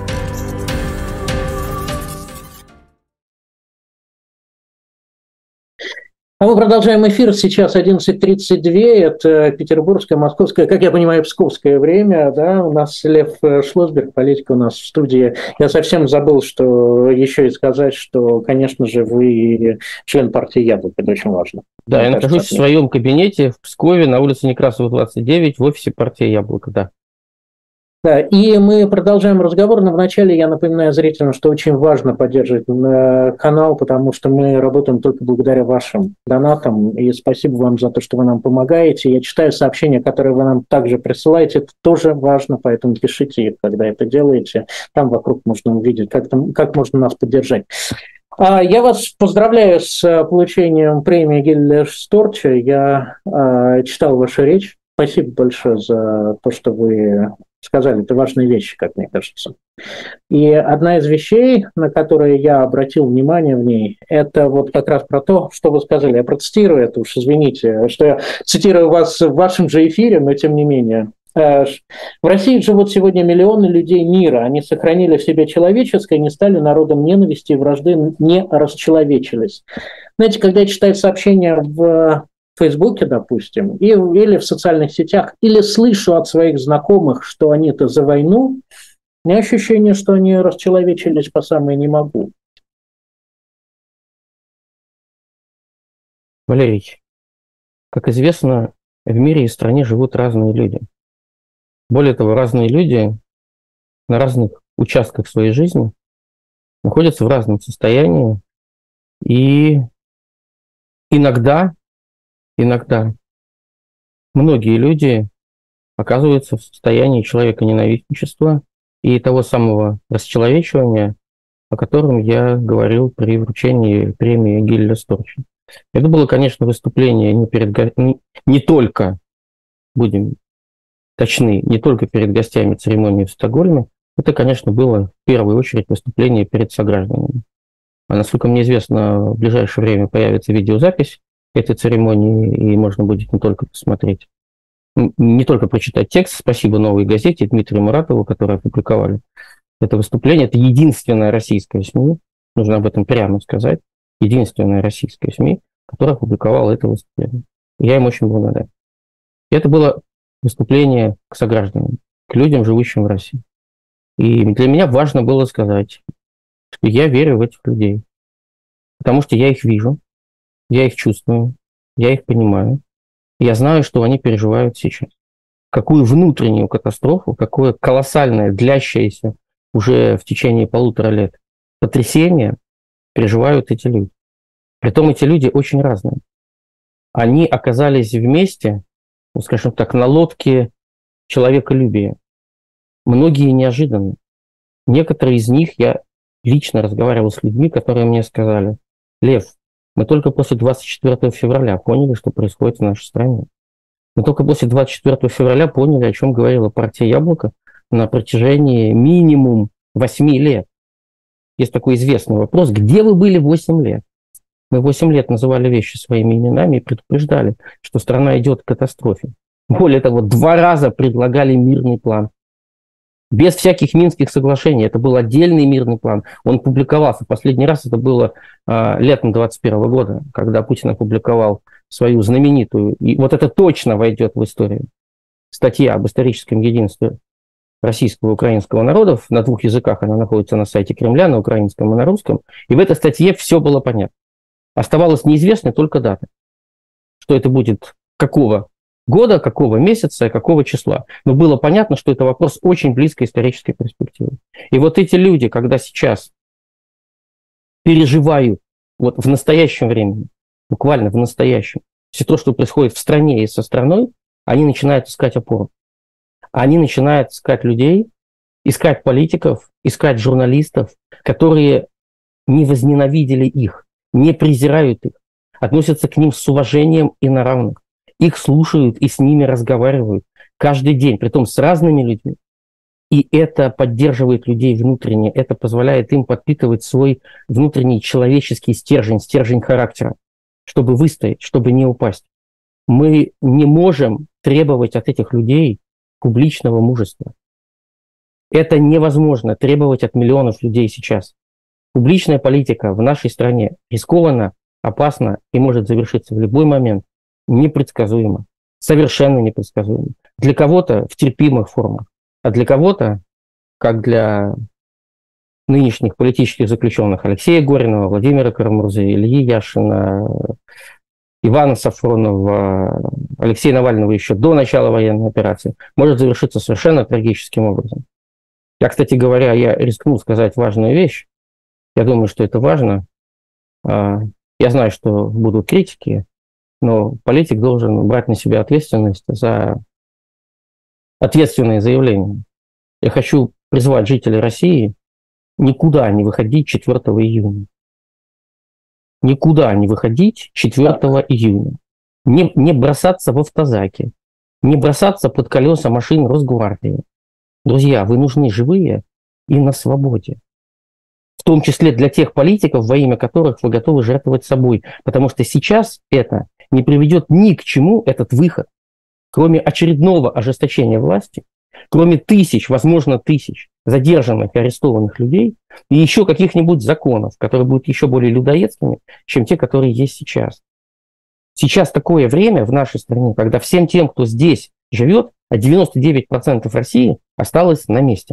А мы продолжаем эфир. Сейчас 11:32. Это петербургское, московское, как я понимаю, псковское время. Да? У нас Лев Шлосберг, политик у нас в студии. Я совсем забыл, что еще и сказать, что, конечно же, вы член партии «Яблоко». Это очень важно. Да, я нахожусь в своем кабинете в Пскове на улице Некрасова, 29, в офисе партии «Яблоко», да. Да, и мы продолжаем разговор, но вначале я напоминаю зрителям, что очень важно поддерживать канал, потому что мы работаем только благодаря вашим донатам, и спасибо вам за то, что вы нам помогаете. Я читаю сообщения, которые вы нам также присылаете, это тоже важно, поэтому пишите их, когда это делаете. Там вокруг можно увидеть, как можно нас поддержать. Я вас поздравляю с получением премии Гильда Сторча. Я читал вашу речь. Спасибо большое за то, что вы сказали. Это важные вещи, как мне кажется. И одна из вещей, на которые я обратил внимание в ней, это вот как раз про то, что вы сказали. Я процитирую это, уж извините, что я цитирую вас в вашем же эфире, но тем не менее. В России живут сегодня миллионы людей мира. Они сохранили в себе человеческое, не стали народом ненависти и вражды, не расчеловечились. Знаете, когда я читаю сообщения в Фейсбуке, допустим, или в социальных сетях, или слышу от своих знакомых, что они-то за войну, у меня ощущение, что они расчеловечились по самое не могу. Валерий, как известно, в мире и стране живут разные люди. Более того, разные люди на разных участках своей жизни находятся в разном состоянии, и иногда многие люди оказываются в состоянии человеконенавистничества и того самого расчеловечивания, о котором я говорил при вручении премии Гильда Сторча. Это было, конечно, выступление не только, будем точны, не только перед гостями церемонии в Стокгольме, это, конечно, было в первую очередь выступление перед согражданами. А насколько мне известно, в ближайшее время появится видеозапись этой церемонии, и можно будет не только посмотреть, не только прочитать текст. Спасибо «Новой газете» Дмитрию Муратову, которые опубликовали это выступление. Это единственная российская СМИ, нужно об этом прямо сказать, единственная российская СМИ, которая опубликовала это выступление. Я им очень благодарен. И это было выступление к согражданам, к людям, живущим в России. И для меня важно было сказать, что я верю в этих людей, потому что я их вижу, я их чувствую, я их понимаю, и я знаю, что они переживают сейчас. Какую внутреннюю катастрофу, какое колоссальное, длящееся уже в течение 1,5 лет потрясение переживают эти люди. Притом эти люди очень разные. Они оказались вместе, скажем так, на лодке человеколюбия. Многие неожиданно. Некоторые из них я лично разговаривал с людьми, которые мне сказали: Лев, мы только после 24 февраля поняли, что происходит в нашей стране. Мы только после 24 февраля поняли, о чем говорила партия «Яблоко» на протяжении минимум 8 лет. Есть такой известный вопрос: где вы были 8 лет? Мы 8 лет называли вещи своими именами и предупреждали, что страна идет к катастрофе. Более того, 2 раза предлагали мирный план. Без всяких Минских соглашений. Это был отдельный мирный план. Он публиковался. Последний раз это было летом 2021 года, когда Путин опубликовал свою знаменитую, и вот это точно войдет в историю, статья об историческом единстве российского и украинского народов. На 2 языках она находится на сайте Кремля, на украинском и на русском. И в этой статье все было понятно. Оставалось неизвестной только дата. Что это будет, какого года, какого месяца, какого числа. Но было понятно, что это вопрос очень близкой исторической перспективы. И вот эти люди, когда сейчас переживают вот в настоящем времени, буквально в настоящем, все то, что происходит в стране и со страной, они начинают искать опору. Они начинают искать людей, искать политиков, искать журналистов, которые не возненавидели их, не презирают их, относятся к ним с уважением и на равных. Их слушают и с ними разговаривают каждый день, притом с разными людьми. И это поддерживает людей внутренне, это позволяет им подпитывать свой внутренний человеческий стержень, стержень характера, чтобы выстоять, чтобы не упасть. Мы не можем требовать от этих людей публичного мужества. Это невозможно требовать от миллионов людей сейчас. Публичная политика в нашей стране рискованна, опасна и может завершиться в любой момент непредсказуемо, совершенно непредсказуемо. Для кого-то в терпимых формах, а для кого-то, как для нынешних политических заключенных Алексея Горинова, Владимира Карамурзы, Ильи Яшина, Ивана Сафронова, Алексея Навального еще до начала военной операции, может завершиться совершенно трагическим образом. Я, кстати говоря, я рискну сказать важную вещь. Я думаю, что это важно. Я знаю, что будут критики, но политик должен брать на себя ответственность за ответственные заявления. Я хочу призвать жителей России никуда не выходить 4 июня. Никуда не выходить 4 июня. Не бросаться в автозаки, не бросаться под колеса машин Росгвардии. Друзья, вы нужны живые и на свободе. В том числе для тех политиков, во имя которых вы готовы жертвовать собой. Потому что сейчас это не приведет ни к чему, этот выход, кроме очередного ожесточения власти, кроме тысяч, возможно, тысяч задержанных и арестованных людей и еще каких-нибудь законов, которые будут еще более людоедскими, чем те, которые есть сейчас. Сейчас такое время в нашей стране, когда всем тем, кто здесь живет, а 99% России осталось на месте.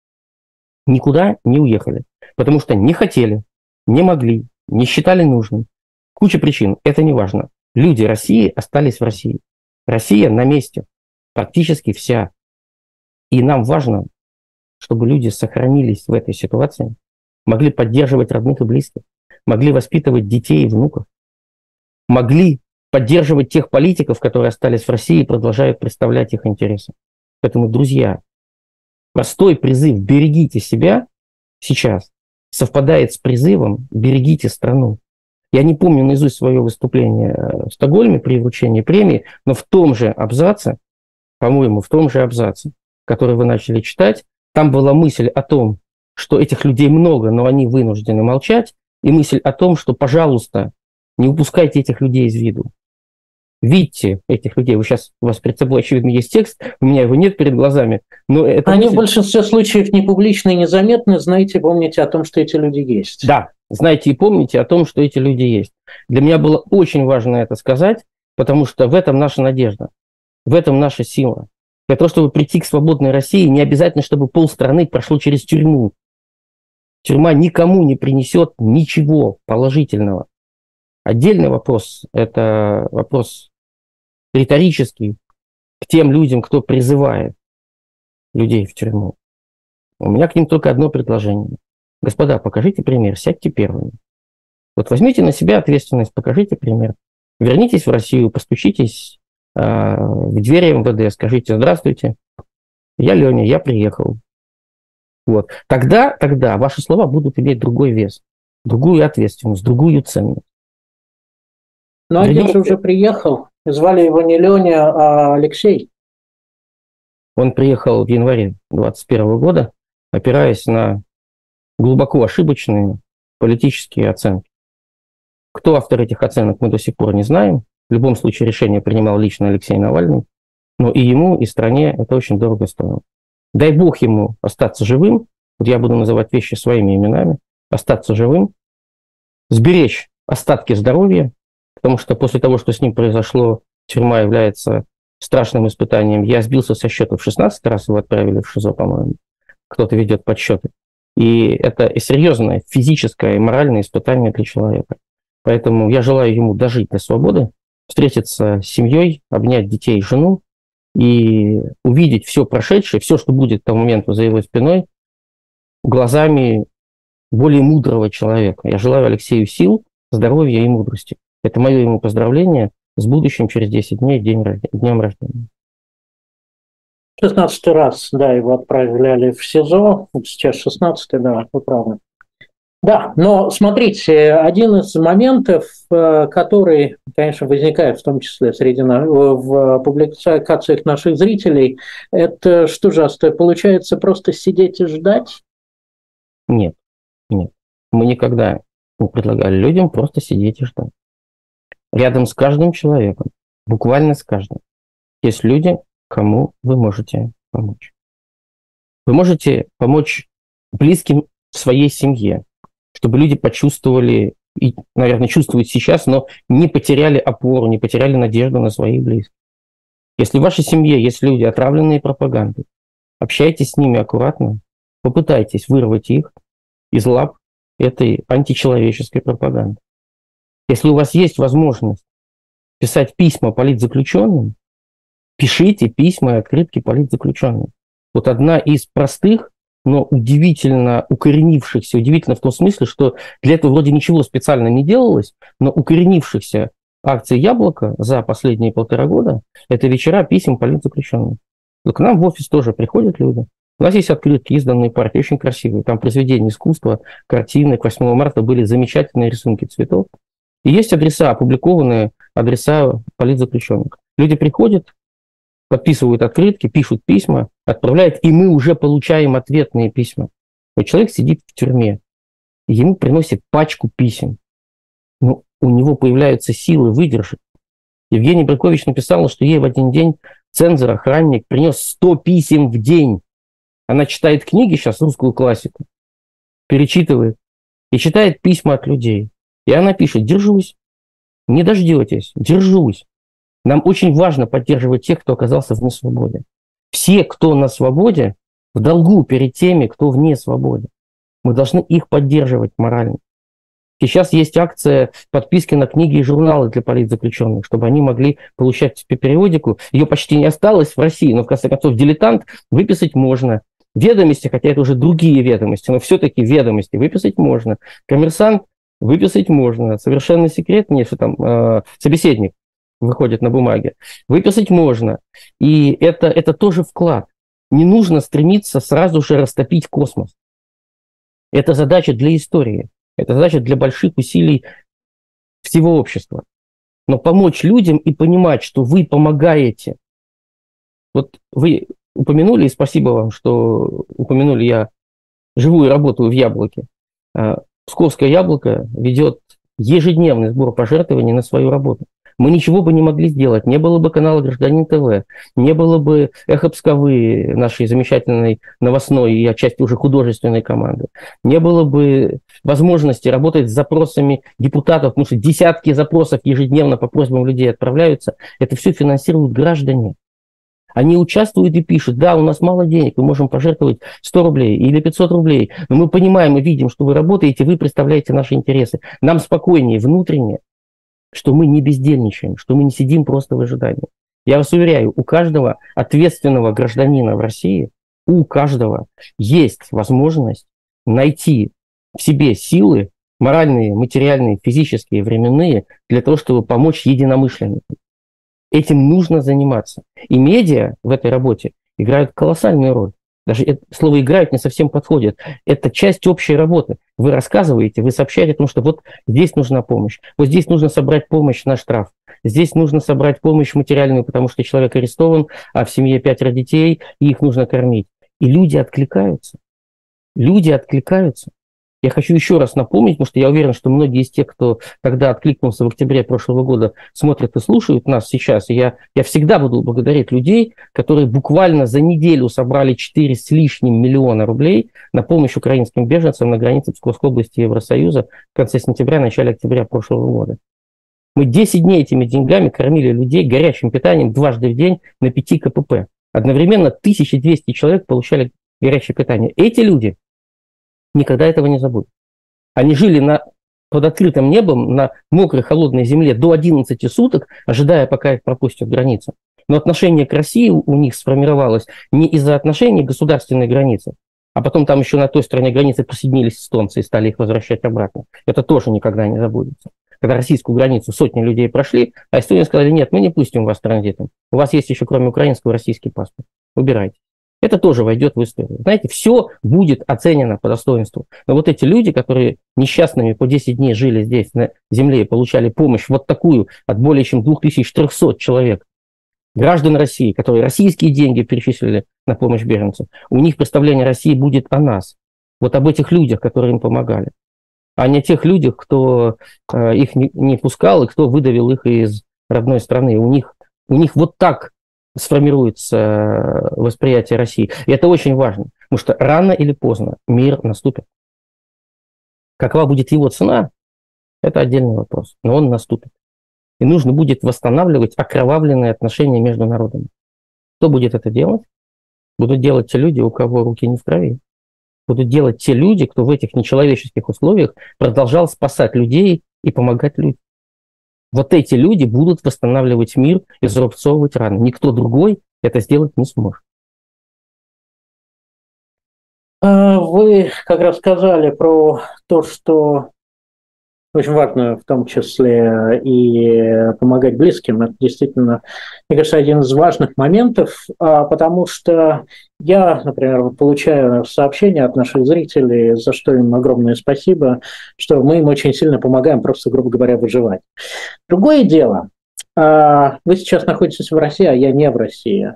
Никуда не уехали, потому что не хотели, не могли, не считали нужным. Куча причин, это не важно. Люди России остались в России. Россия на месте, практически вся. И нам важно, чтобы люди сохранились в этой ситуации, могли поддерживать родных и близких, могли воспитывать детей и внуков, могли поддерживать тех политиков, которые остались в России и продолжают представлять их интересы. Поэтому, друзья, простой призыв «берегите себя» сейчас совпадает с призывом «берегите страну». Я не помню наизусть свое выступление в Стокгольме при вручении премии, но в том же абзаце, по-моему, в том же абзаце, который вы начали читать, там была мысль о том, что этих людей много, но они вынуждены молчать, и мысль о том, что, пожалуйста, не упускайте этих людей из виду. Видите этих людей. Вы сейчас, у вас перед собой, очевидно, есть текст, у меня его нет перед глазами. Но это они в большинстве случаев не публичны и незаметны. Знаете, помните о том, что эти люди есть. Да, знайте и помните о том, что эти люди есть. Для меня было очень важно это сказать, потому что в этом наша надежда, в этом наша сила. Для того, чтобы прийти к свободной России, не обязательно, чтобы полстраны прошло через тюрьму. Тюрьма никому не принесет ничего положительного. Отдельный вопрос – это вопрос риторический к тем людям, кто призывает людей в тюрьму. У меня к ним только одно предложение. Господа, покажите пример, сядьте первыми. Вот возьмите на себя ответственность, покажите пример. Вернитесь в Россию, постучитесь в двери МВД, скажите: здравствуйте, я Леня, я приехал. Вот. Тогда ваши слова будут иметь другой вес, другую ответственность, другую ценность. Но один же уже приехал. Звали его не Леня, а Алексей. Он приехал в январе 2021 года, опираясь на глубоко ошибочные политические оценки. Кто автор этих оценок, мы до сих пор не знаем. В любом случае решение принимал лично Алексей Навальный. Но и ему, и стране это очень дорого стоило. Дай бог ему остаться живым, вот я буду называть вещи своими именами, остаться живым, сберечь остатки здоровья, потому что после того, что с ним произошло, тюрьма является страшным испытанием. Я сбился со счета в 16 раз, его отправили в ШИЗО, по-моему. Кто-то ведет подсчеты. И это серьезное физическое и моральное испытание для человека. Поэтому я желаю ему дожить до свободы, встретиться с семьей, обнять детей и жену и увидеть все прошедшее, все, что будет к тому моменту за его спиной, глазами более мудрого человека. Я желаю Алексею сил, здоровья и мудрости. Это мое ему поздравление. С будущим через 10 дней, днем рождения. 16-й раз, да, его отправили в СИЗО, сейчас 16-й, да, вы правы. Да, но смотрите, один из моментов, который, конечно, возникает в том числе в публикациях наших зрителей, это что же, получается просто сидеть и ждать? Нет. Мы никогда не предлагали людям просто сидеть и ждать. Рядом с каждым человеком, буквально с каждым, есть люди, кому вы можете помочь. Вы можете помочь близким в своей семье, чтобы люди почувствовали, и, наверное, чувствуют сейчас, но не потеряли опору, не потеряли надежду на своих близких. Если в вашей семье есть люди, отравленные пропагандой, общайтесь с ними аккуратно, попытайтесь вырвать их из лап этой античеловеческой пропаганды. Если у вас есть возможность писать письма политзаключенным, пишите письма и открытки политзаключенным. Вот одна из простых, но удивительно укоренившихся, удивительно в том смысле, что для этого вроде ничего специально не делалось, но укоренившихся акций «Яблоко» за последние 1,5 года – это вечера писем политзаключенным. К нам в офис тоже приходят люди. У нас есть открытки, изданные партией, очень красивые. Там произведения искусства, картины. К 8 марта были замечательные рисунки цветов. И есть адреса, опубликованные адреса политзаключенных. Люди приходят, подписывают открытки, пишут письма, отправляют, и мы уже получаем ответные письма. Вот человек сидит в тюрьме, и ему приносят пачку писем. Но у него появляются силы выдержать. Евгения Брюхович написала, что ей в один день цензор, охранник принес 100 писем в день. Она читает книги сейчас, русскую классику, перечитывает и читает письма от людей. И она пишет: держусь, не дождетесь, держусь. Нам очень важно поддерживать тех, кто оказался вне свободы. Все, кто на свободе, в долгу перед теми, кто вне свободы. Мы должны их поддерживать морально. Сейчас есть акция подписки на книги и журналы для политзаключенных, чтобы они могли получать периодику. Ее почти не осталось в России, но в конце концов «Дилетант» выписать можно. «Ведомости», хотя это уже другие ведомости, но все-таки «Ведомости» выписать можно. «Коммерсант» выписать можно. «Совершенно секретно», что там «Собеседник» выходит на бумаге, выписать можно. И это тоже вклад. Не нужно стремиться сразу же растопить космос. Это задача для истории. Это задача для больших усилий всего общества. Но помочь людям и понимать, что вы помогаете. Вот вы упомянули, и спасибо вам, что упомянули, я живу и работаю в «Яблоке». Псковское «Яблоко» ведет ежедневный сбор пожертвований на свою работу. Мы ничего бы не могли сделать. Не было бы канала «Гражданин ТВ», не было бы «Эхо Псковы», нашей замечательной новостной и отчасти уже художественной команды. Не было бы возможности работать с запросами депутатов, потому что десятки запросов ежедневно по просьбам людей отправляются. Это все финансируют граждане. Они участвуют и пишут: да, у нас мало денег, мы можем пожертвовать 100 рублей или 500 рублей, но мы понимаем и видим, что вы работаете, вы представляете наши интересы. Нам спокойнее внутренне, что мы не бездельничаем, что мы не сидим просто в ожидании. Я вас уверяю, у каждого ответственного гражданина в России, у каждого есть возможность найти в себе силы моральные, материальные, физические, временные для того, чтобы помочь единомышленникам. Этим нужно заниматься. И медиа в этой работе играют колоссальную роль. Даже это слово «играют» не совсем подходит. Это часть общей работы. Вы рассказываете, вы сообщаете о том, что вот здесь нужна помощь, вот здесь нужно собрать помощь на штраф, здесь нужно собрать помощь материальную, потому что человек арестован, а в семье 5 детей, и их нужно кормить. И люди откликаются. Люди откликаются. Я хочу еще раз напомнить, потому что я уверен, что многие из тех, кто тогда откликнулся в октябре прошлого года, смотрят и слушают нас сейчас. И я всегда буду благодарить людей, которые буквально за неделю собрали 4 с лишним миллиона рублей на помощь украинским беженцам на границе Псковской области и Евросоюза в конце сентября, начале октября прошлого года. Мы 10 дней этими деньгами кормили людей горячим питанием дважды в день на 5 КПП. Одновременно 1200 человек получали горячее питание. Эти люди никогда этого не забудут. Они жили под открытым небом на мокрой холодной земле до 11 суток, ожидая, пока их пропустят границу. Но отношение к России у них сформировалось не из-за отношений государственной границы, а потом там еще на той стороне границы присоединились эстонцы и стали их возвращать обратно. Это тоже никогда не забудется. когда российскую границу сотни людей прошли, а эстонцы сказали, нет, мы не пустим вас транзитом. У вас есть еще, кроме украинского, российский паспорт. Убирайте. Это тоже войдет в историю. Знаете, все будет оценено по достоинству. Но вот эти люди, которые несчастными по 10 дней жили здесь на земле и получали помощь вот такую от более чем 2300 человек, граждан России, которые российские деньги перечислили на помощь беженцам, у них представление России будет о нас. Вот об этих людях, которые им помогали. А не о тех людях, кто их не пускал и кто выдавил их из родной страны. У них вот так сформируется восприятие России. И это очень важно, потому что рано или поздно мир наступит. Какова будет его цена, это отдельный вопрос, но он наступит. И нужно будет восстанавливать окровавленные отношения между народами. Кто будет это делать? Будут делать те люди, у кого руки не в крови. Будут делать те люди, кто в этих нечеловеческих условиях продолжал спасать людей и помогать людям. Вот эти люди будут восстанавливать мир и зарубцовывать раны. Никто другой это сделать не сможет. Вы как раз сказали про то, что очень важно в том числе и помогать близким. Это действительно, мне кажется, один из важных моментов, потому что я, например, получаю сообщения от наших зрителей, за что им огромное спасибо, что мы им очень сильно помогаем, просто, грубо говоря, выживать. Другое дело, вы сейчас находитесь в России, а я не в России.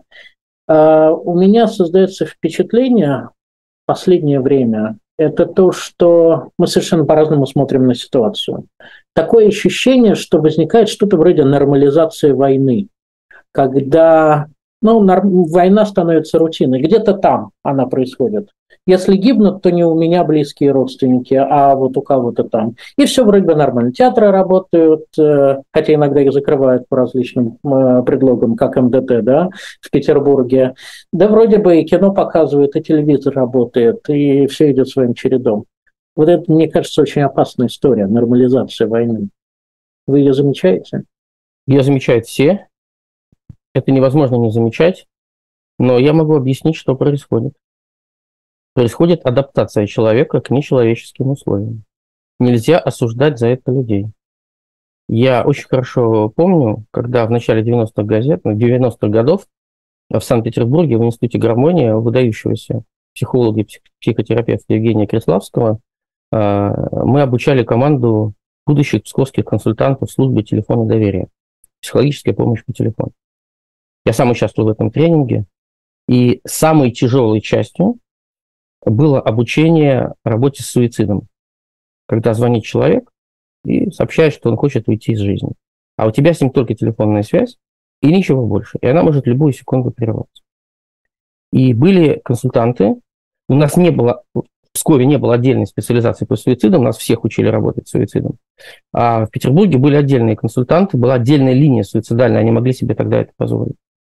У меня создается впечатление в последнее время, это то, что мы совершенно по-разному смотрим на ситуацию. Такое ощущение, что возникает что-то вроде нормализации войны, когда война становится рутиной. Где-то там она происходит. Если гибнут, то не у меня близкие родственники, а вот у кого-то там. И все вроде бы нормально. Театры работают, хотя иногда их закрывают по различным предлогам, как МДТ, да, в Петербурге. Да вроде бы и кино показывают, и телевизор работает, и все идет своим чередом. Вот это, мне кажется, очень опасная история, нормализация войны. Вы ее замечаете? Ее замечают все. Это невозможно не замечать. Но я могу объяснить, что происходит. Происходит адаптация человека к нечеловеческим условиям. Нельзя осуждать за это людей. Я очень хорошо помню, когда в начале 90-х годов в Санкт-Петербурге в Институте гармонии выдающегося психолога и психотерапевта Евгения Криславского мы обучали команду будущих псковских консультантов службы телефона доверия. Психологическая помощь по телефону. Я сам участвовал в этом тренинге. И самой тяжелой частью было обучение работе с суицидом. Когда звонит человек и сообщает, что он хочет уйти из жизни. А у тебя с ним только телефонная связь и ничего больше. И она может любую секунду прерваться. И были консультанты. У нас не было, в Пскове не было отдельной специализации по суицидам. Нас всех учили работать с суицидом. А в Петербурге были отдельные консультанты, была отдельная линия суицидальная. Они могли себе тогда это позволить.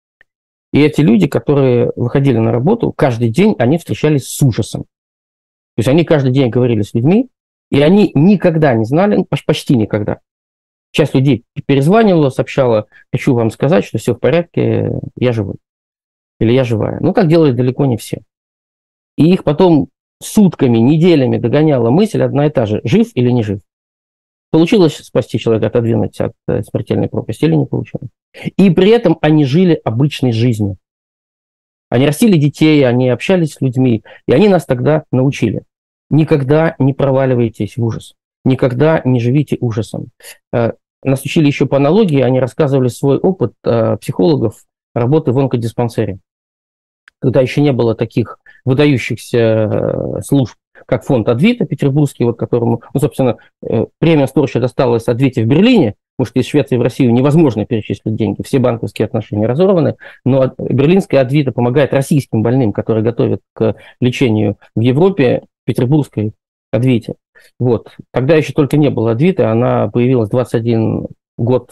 И эти люди, которые выходили на работу, каждый день они встречались с ужасом. То есть они каждый день говорили с людьми, и они никогда не знали, почти никогда. Часть людей перезванивала, сообщала, хочу вам сказать, что все в порядке, я живой. Или я живая. Ну, так делали далеко не все. И их потом сутками, неделями догоняла мысль одна и та же, жив или не жив. Получилось спасти человека, отодвинуть от смертельной пропасти или не получилось? И при этом они жили обычной жизнью. Они растили детей, они общались с людьми, и они нас тогда научили. Никогда не проваливайтесь в ужас. Никогда не живите ужасом. Нас учили еще по аналогии, они рассказывали свой опыт психологов работы в онкодиспансере. Когда еще не было таких выдающихся служб, как фонд Адвита петербургский, вот которому, собственно, премия Сторча досталась Адвите в Берлине, потому что из Швеции в Россию невозможно перечислить деньги, все банковские отношения разорваны, но берлинская Адвита помогает российским больным, которые готовят к лечению в Европе, петербургской Адвите. Вот. Тогда еще только не было Адвиты, она появилась 21 год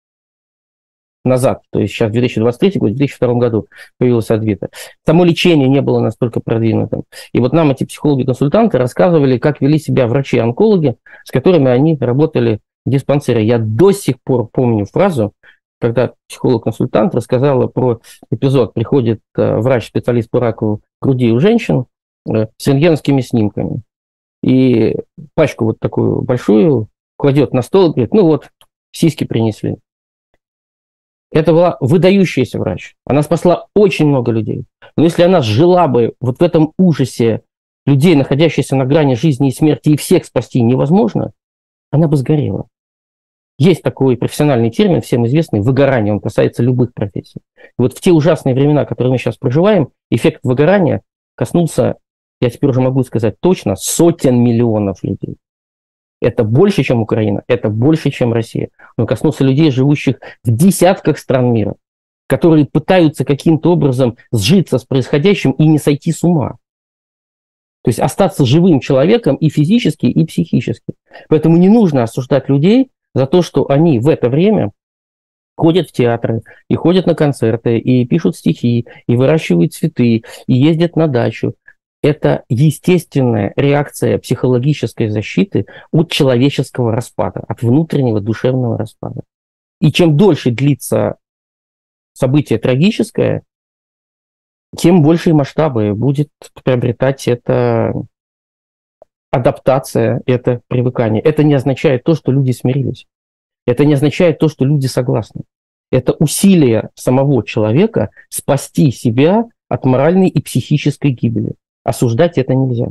назад, то есть сейчас 2023 год, в 2002 году появилась Адвита. Само лечение не было настолько продвинутым. И вот нам эти психологи-консультанты рассказывали, как вели себя врачи-онкологи, с которыми они работали в диспансере. Я до сих пор помню фразу, когда психолог-консультант рассказала про эпизод. Приходит врач-специалист по раку груди у женщин с рентгеновскими снимками. И пачку вот такую большую кладет на стол и говорит, ну вот, сиськи принесли. Это была выдающаяся врач. Она спасла очень много людей. Но если она жила бы вот в этом ужасе людей, находящихся на грани жизни и смерти, и всех спасти невозможно, она бы сгорела. Есть такой профессиональный термин, всем известный, выгорание, он касается любых профессий. И вот в те ужасные времена, которые мы сейчас проживаем, эффект выгорания коснулся, я теперь уже могу сказать точно, сотен миллионов людей. Это больше, чем Украина, это больше, чем Россия. Он коснулся людей, живущих в десятках стран мира, которые пытаются каким-то образом сжиться с происходящим и не сойти с ума. То есть остаться живым человеком и физически, и психически. Поэтому не нужно осуждать людей за то, что они в это время ходят в театры, и ходят на концерты, и пишут стихи, и выращивают цветы, и ездят на дачу. Это естественная реакция психологической защиты от человеческого распада, от внутреннего душевного распада. И чем дольше длится событие трагическое, тем большие масштабы будет приобретать эта адаптация, это привыкание. Это не означает то, что люди смирились. Это не означает то, что люди согласны. Это усилие самого человека спасти себя от моральной и психической гибели. Осуждать это нельзя.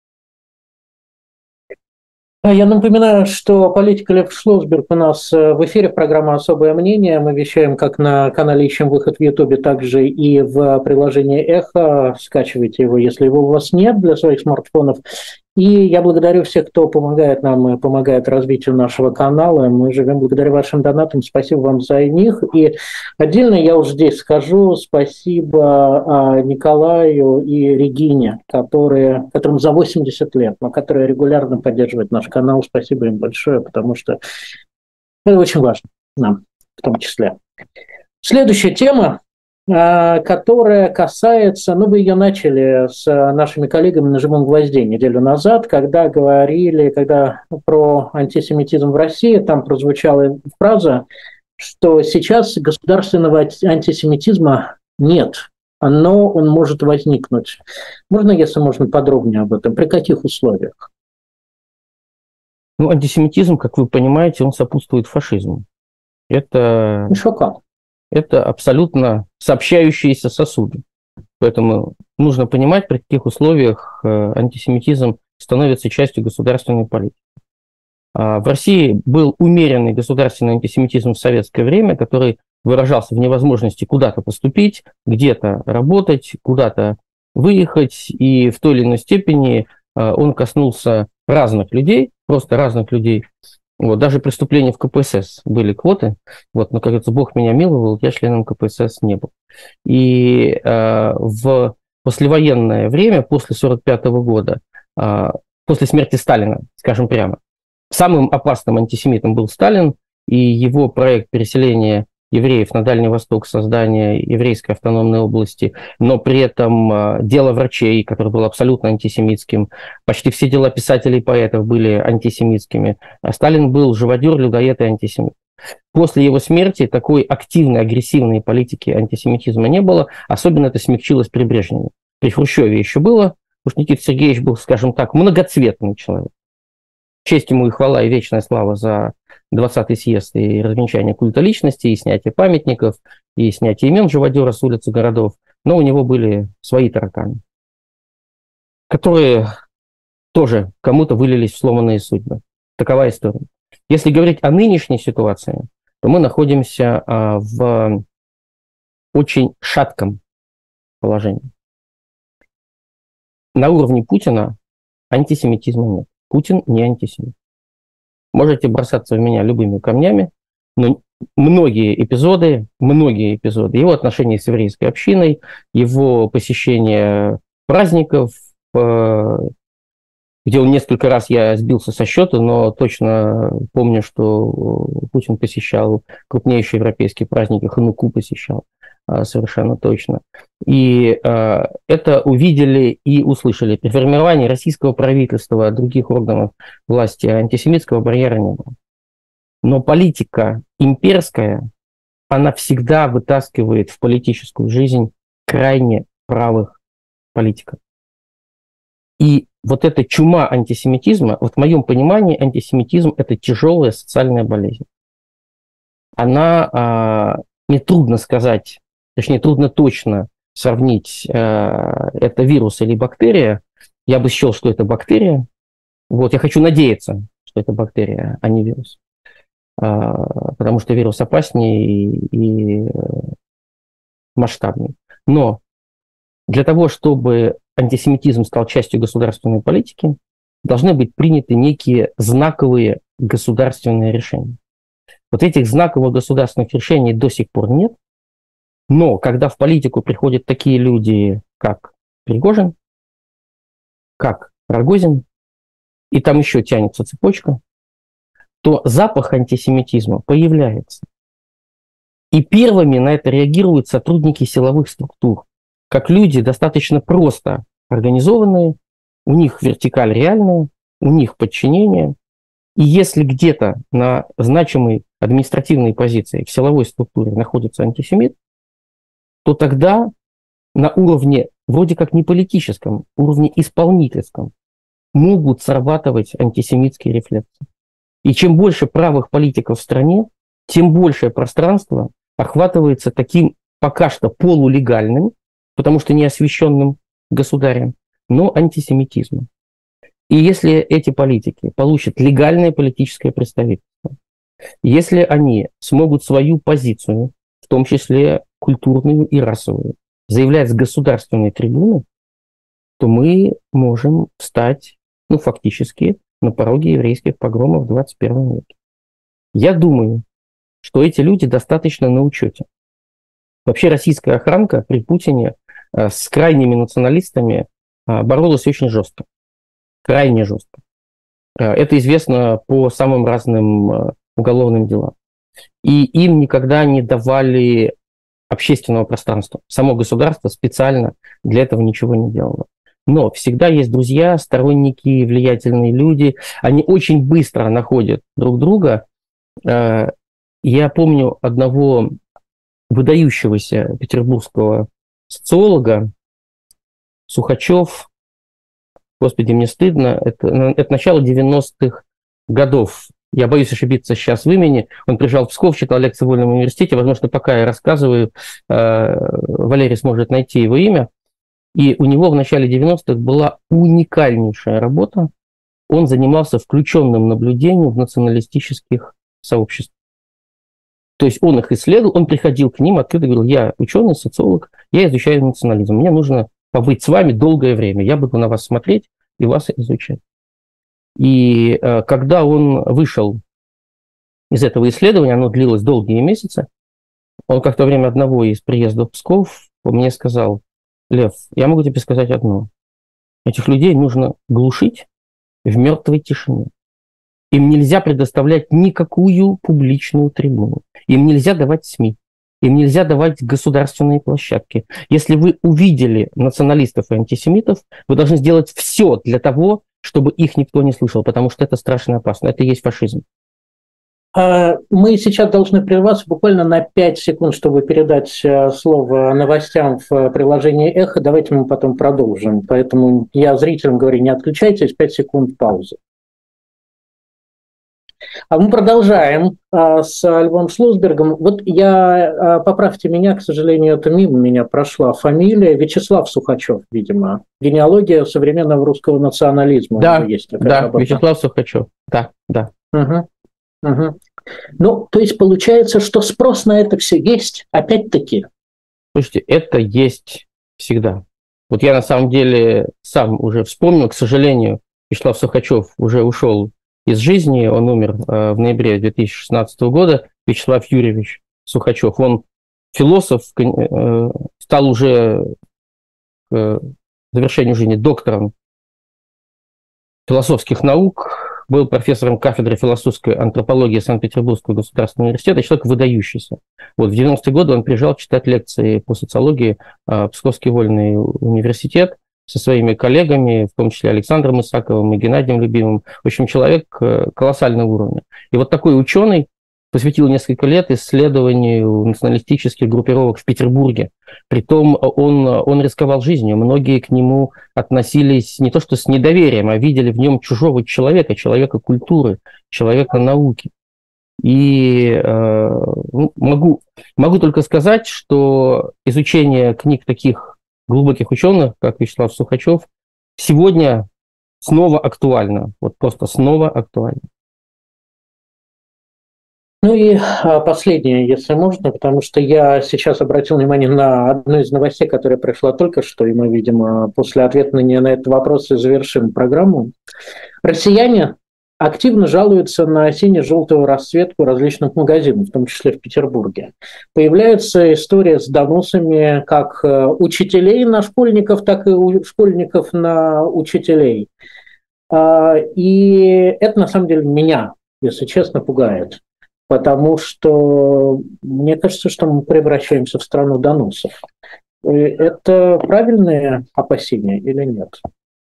Я напоминаю, что политик Лев Шлосберг у нас в эфире, программа «Особое мнение». Мы вещаем как на канале «Ищем выход» в Ютубе, также и в приложении «Эхо». Скачивайте его, если его у вас нет, для своих смартфонов. И я благодарю всех, кто помогает нам и помогает развитию нашего канала. Мы живем благодаря вашим донатам. Спасибо вам за них. И отдельно я уже здесь скажу спасибо Николаю и Регине, которым за 80 лет, но которые регулярно поддерживают наш канал. Спасибо им большое, потому что это очень важно нам в том числе. Следующая тема, которая касается, вы ее начали с нашими коллегами на «Живом гвозде» неделю назад, когда про антисемитизм в России, там прозвучала фраза, что сейчас государственного антисемитизма нет, он может возникнуть. Можно, если можно, подробнее об этом? При каких условиях? Антисемитизм, как вы понимаете, он сопутствует фашизму. Это абсолютно сообщающиеся сосуды. Поэтому нужно понимать, при каких условиях антисемитизм становится частью государственной политики. В России был умеренный государственный антисемитизм в советское время, который выражался в невозможности куда-то поступить, где-то работать, куда-то выехать, и в той или иной степени он коснулся разных людей, просто разных людей. Даже преступления в КПСС были квоты, но, как говорится, Бог меня миловал, я членом КПСС не был. И в послевоенное время, после 1945 года, после смерти Сталина, скажем прямо, самым опасным антисемитом был Сталин, и его проект переселения евреев на Дальний Восток, создания еврейской автономной области, но при этом дело врачей, которое было абсолютно антисемитским, почти все дела писателей и поэтов были антисемитскими. Сталин был живодер, людоед и антисемит. После его смерти такой активной, агрессивной политики антисемитизма не было, особенно это смягчилось при Брежневе. При Хрущеве еще было, потому что Никита Сергеевич был, скажем так, многоцветный человек. Честь ему и хвала, и вечная слава за 20-й съезд и развенчание культа личности, и снятие памятников, и снятие имен живодера с улиц и городов. Но у него были свои тараканы, которые тоже кому-то вылились в сломанные судьбы. Такова история. Если говорить о нынешней ситуации, то мы находимся в очень шатком положении. На уровне Путина антисемитизма нет. Путин не антисемит. Можете бросаться в меня любыми камнями, но многие эпизоды его отношения с еврейской общиной, его посещение праздников, где он несколько раз, я сбился со счета, но точно помню, что Путин посещал крупнейшие европейские праздники, Хануку посещал совершенно точно. И это увидели и услышали. При формировании российского правительства, других органов власти антисемитского барьера не было. Но политика имперская, она всегда вытаскивает в политическую жизнь крайне правых политиков. И вот эта чума антисемитизма, вот в моем понимании антисемитизм – это тяжелая социальная болезнь. Она, нетрудно сказать, точнее, трудно точно сравнить, это вирус или бактерия. Я бы счел, что это бактерия. Вот, я хочу надеяться, что это бактерия, а не вирус. Потому что вирус опаснее и масштабнее. Но для того, чтобы антисемитизм стал частью государственной политики, должны быть приняты некие знаковые государственные решения. Вот этих знаковых государственных решений до сих пор нет, но когда в политику приходят такие люди, как Пригожин, как Рогозин, и там еще тянется цепочка, то запах антисемитизма появляется. И первыми на это реагируют сотрудники силовых структур, как люди достаточно просто организованные, у них вертикаль реальная, у них подчинение. И если где-то на значимой административной позиции в силовой структуре находится антисемит, то тогда на уровне, вроде как не политическом, уровне исполнительском, могут срабатывать антисемитские рефлексы. И чем больше правых политиков в стране, тем большее пространство охватывается таким пока что полулегальным, потому что не освященным государем, но антисемитизмом. И если эти политики получат легальное политическое представительство, если они смогут свою позицию, в том числе культурную и расовую, заявлять с государственной трибуны, то мы можем встать, фактически, на пороге еврейских погромов в 21 веке. Я думаю, что эти люди достаточно на учете. Вообще российская охранка при Путине с крайними националистами боролась очень жестко. Крайне жестко. Это известно по самым разным уголовным делам. И им никогда не давали общественного пространства. Само государство специально для этого ничего не делало. Но всегда есть друзья, сторонники, влиятельные люди. Они очень быстро находят друг друга. Я помню одного выдающегося петербургского социолога, Сухачев, господи, мне стыдно, это начало 90-х годов. Я боюсь ошибиться сейчас в имени. Он приезжал в Псков, читал лекции в Вольном университете. Возможно, пока я рассказываю, Валерий сможет найти его имя. И у него в начале 90-х была уникальнейшая работа. Он занимался включенным наблюдением в националистических сообществах. То есть он их исследовал, он приходил к ним, открыто говорил: я ученый, социолог, я изучаю национализм, мне нужно побыть с вами долгое время, я буду на вас смотреть и вас изучать. И когда он вышел из этого исследования, оно длилось долгие месяцы, он как-то во время одного из приездов в Псков мне сказал: Лев, я могу тебе сказать одно. Этих людей нужно глушить в мертвой тишине. Им нельзя предоставлять никакую публичную трибуну. Им нельзя давать СМИ. Им нельзя давать государственные площадки. Если вы увидели националистов и антисемитов, вы должны сделать все для того, чтобы их никто не слышал, потому что это страшно опасно. Это и есть фашизм. Мы сейчас должны прерваться буквально на 5 секунд, чтобы передать слово новостям в приложении «Эхо». Давайте мы потом продолжим. Поэтому я зрителям говорю: не отключайтесь, 5 секунд паузы. А мы продолжаем с Львом Шлусбергом. Вот поправьте меня, к сожалению, это мимо меня прошла фамилия. Вячеслав Сухачев, видимо. Генеалогия современного русского национализма. Да, Вячеслав Сухачев. Да. Угу. Ну, то есть получается, что спрос на это все есть, опять-таки. Слушайте, это есть всегда. Вот я на самом деле сам уже вспомнил, к сожалению, Вячеслав Сухачев уже ушел из жизни, он умер в ноябре 2016 года, Вячеслав Юрьевич Сухачев. Он философ, стал уже к завершению жизни доктором философских наук, был профессором кафедры философской антропологии Санкт-Петербургского государственного университета, человек выдающийся. Вот в 90-е годы он приезжал читать лекции по социологии в Псковский вольный университет со своими коллегами, в том числе Александром Исаковым и Геннадием Любимым. В общем, человек колоссального уровня. И вот такой ученый посвятил несколько лет исследованию националистических группировок в Петербурге. Притом он рисковал жизнью. Многие к нему относились не то что с недоверием, а видели в нем чужого человека, человека культуры, человека науки. И могу только сказать, что изучение книг таких глубоких ученых, как Вячеслав Сухачев, сегодня снова актуально. Вот просто снова актуально. Ну и последнее, если можно, потому что я сейчас обратил внимание на одну из новостей, которая пришла только что, и мы, видимо, после ответа на этот вопрос и завершим программу. Россияне активно жалуются на сине-желтую расцветку различных магазинов, в том числе в Петербурге. Появляется история с доносами как учителей на школьников, так и у школьников на учителей. И это, на самом деле, меня, если честно, пугает. Потому что мне кажется, что мы превращаемся в страну доносов. Это правильное опасение или нет?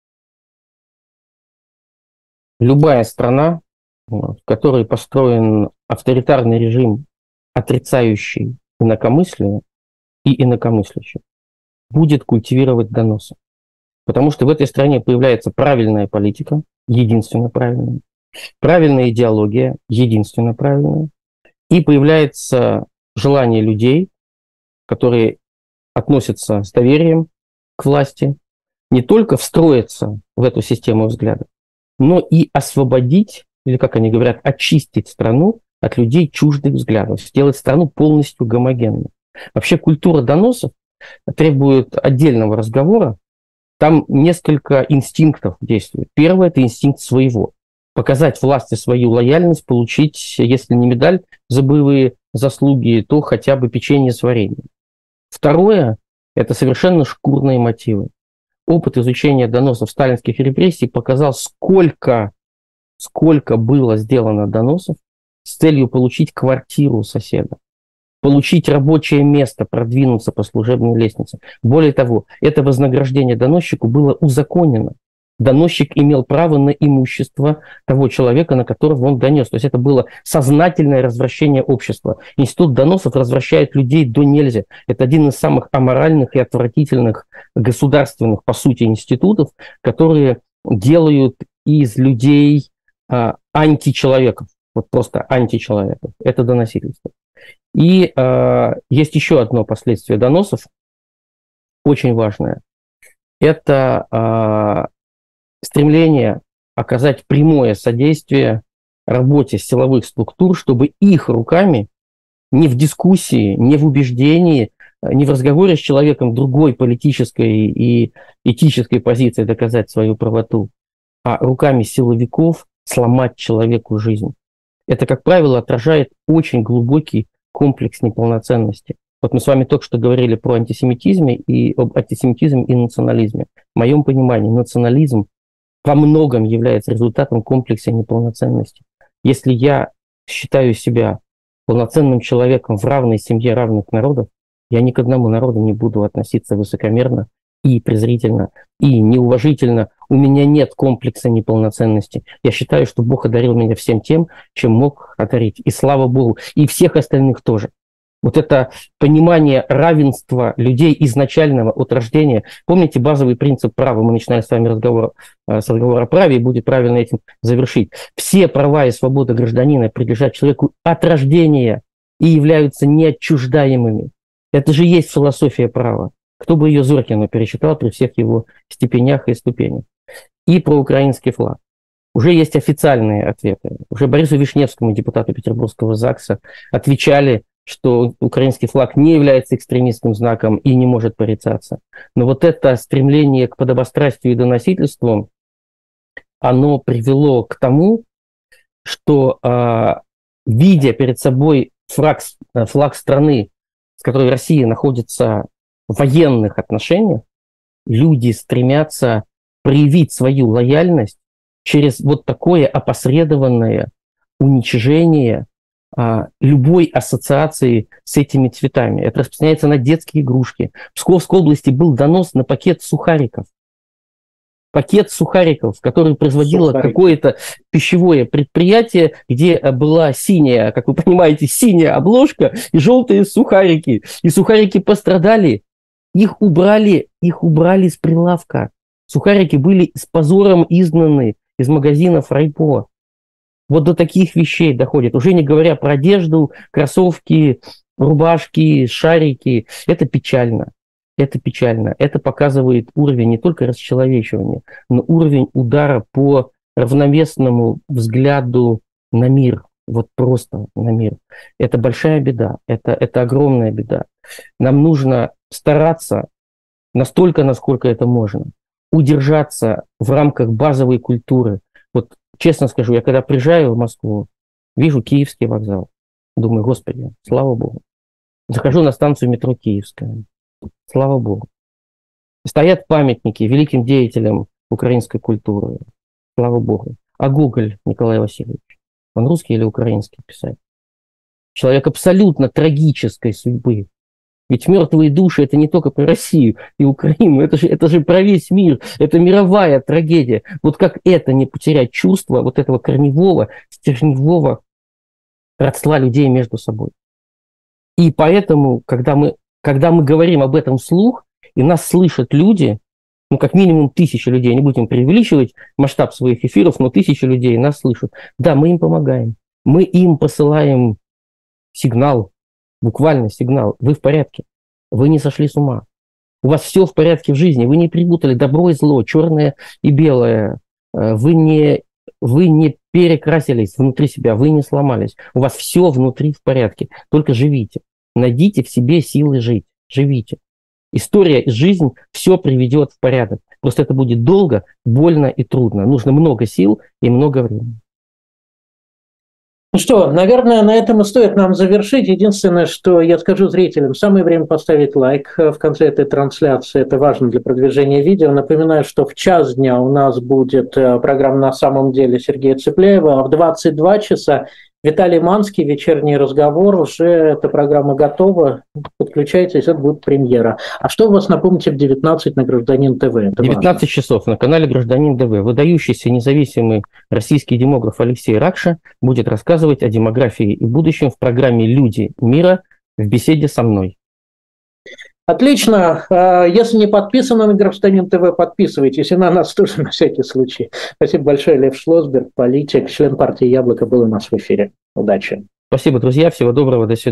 Любая страна, в которой построен авторитарный режим, отрицающий инакомыслие и инакомыслящих, будет культивировать доносы. Потому что в этой стране появляется правильная политика, единственно правильная, правильная идеология, единственно правильная, и появляется желание людей, которые относятся с доверием к власти, не только встроиться в эту систему взглядов, но и освободить, или, как они говорят, очистить страну от людей чуждых взглядов, сделать страну полностью гомогенной. Вообще культура доносов требует отдельного разговора. Там несколько инстинктов действует. Первый – это инстинкт своего. Показать власти свою лояльность, получить, если не медаль за боевые заслуги, то хотя бы печенье с вареньем. Второе – это совершенно шкурные мотивы. Опыт изучения доносов сталинских репрессий показал, сколько было сделано доносов с целью получить квартиру у соседа, получить рабочее место, продвинуться по служебной лестнице. Более того, это вознаграждение доносчику было узаконено. Доносчик имел право на имущество того человека, на которого он донес. То есть это было сознательное развращение общества. Институт доносов развращает людей до нельзя. Это один из самых аморальных и отвратительных государственных, по сути, институтов, которые делают из людей античеловеков. Вот просто античеловеков. Это доносительство. И есть еще одно последствие доносов, очень важное. Это стремление оказать прямое содействие работе силовых структур, чтобы их руками не в дискуссии, не в убеждении, не в разговоре с человеком другой политической и этической позиции доказать свою правоту, а руками силовиков сломать человеку жизнь. Это, как правило, отражает очень глубокий комплекс неполноценности. Вот мы с вами только что говорили про антисемитизм и об антисемитизме и национализме. В моем понимании национализм во многом является результатом комплекса неполноценности. Если я считаю себя полноценным человеком в равной семье равных народов, я ни к одному народу не буду относиться высокомерно и презрительно, и неуважительно. У меня нет комплекса неполноценности. Я считаю, что Бог одарил меня всем тем, чем мог одарить. И слава Богу, и всех остальных тоже. Вот это понимание равенства людей изначального от рождения. Помните базовый принцип права? Мы начинали с вами разговор о праве, и будет правильно этим завершить. Все права и свободы гражданина принадлежат человеку от рождения и являются неотчуждаемыми. Это же есть философия права. Кто бы ее Зоркину перечитал при всех его степенях и ступенях. И про украинский флаг. Уже есть официальные ответы. Уже Борису Вишневскому, депутату Петербургского ЗАГСа, отвечали, что украинский флаг не является экстремистским знаком и не может порицаться. Но вот это стремление к подобострастию и доносительству, оно привело к тому, что, видя перед собой флаг страны, с которой Россия находится в военных отношениях, люди стремятся проявить свою лояльность через вот такое опосредованное уничижение любой ассоциации с этими цветами. Это распространяется на детские игрушки. В Псковской области был донос на пакет сухариков. пакет сухариков, который производило какое-то пищевое предприятие, где была синяя, как вы понимаете, синяя обложка и желтые сухарики. И сухарики пострадали. Их убрали с прилавка. Сухарики были с позором изгнаны из магазинов райпо. Вот до таких вещей доходит. Уже не говоря про одежду, кроссовки, рубашки, шарики. Это печально. Это печально. Это показывает уровень не только расчеловечивания, но уровень удара по равновесному взгляду на мир. Вот просто на мир. Это большая беда. Это огромная беда. Нам нужно стараться настолько, насколько это можно, удержаться в рамках базовой культуры. Вот честно скажу, я когда приезжаю в Москву, вижу Киевский вокзал. Думаю, Господи, слава Богу. Захожу на станцию метро Киевская. Слава Богу. Стоят памятники великим деятелям украинской культуры. Слава Богу. А Гоголь Николай Васильевич, он русский или украинский писатель? Человек абсолютно трагической судьбы. Ведь мертвые души – это не только про Россию и Украину, это же про весь мир, это мировая трагедия. Вот как это не потерять чувство вот этого корневого, стержневого родства людей между собой. И поэтому, когда мы говорим об этом вслух, и нас слышат люди, ну, как минимум 1000 людей, не будем преувеличивать масштаб своих эфиров, но 1000 людей нас слышат. Да, мы им помогаем, мы им посылаем сигнал, буквально сигнал. Вы в порядке, вы не сошли с ума, у вас все в порядке в жизни, вы не перепутали добро и зло, черное и белое, вы не перекрасились внутри себя, вы не сломались, у вас все внутри в порядке, только живите. Найдите в себе силы жить, живите. История и жизнь все приведет в порядок. Просто это будет долго, больно и трудно. Нужно много сил и много времени. Ну что, наверное, на этом и стоит нам завершить. Единственное, что я скажу зрителям, самое время поставить лайк в конце этой трансляции. Это важно для продвижения видео. Напоминаю, что в час дня у нас будет программа «На самом деле» Сергея Цыпляева, а в 22 часа Виталий Манский, вечерний разговор. Уже эта программа готова. Подключайтесь, это будет премьера. А что у вас, напомните, в 19 на «Гражданин ТВ»? Это 19 важно. часов на канале «Гражданин ТВ». Выдающийся независимый российский демограф Алексей Ракша будет рассказывать о демографии и будущем в программе «Люди мира» в беседе со мной. Отлично. Если не подписаны на «Гражданин ТВ», подписывайтесь. И на нас тоже, на всякий случай. Спасибо большое. Лев Шлосберг, политик, член партии «Яблоко», был у нас в эфире. Удачи. Спасибо, друзья. Всего доброго. До свидания.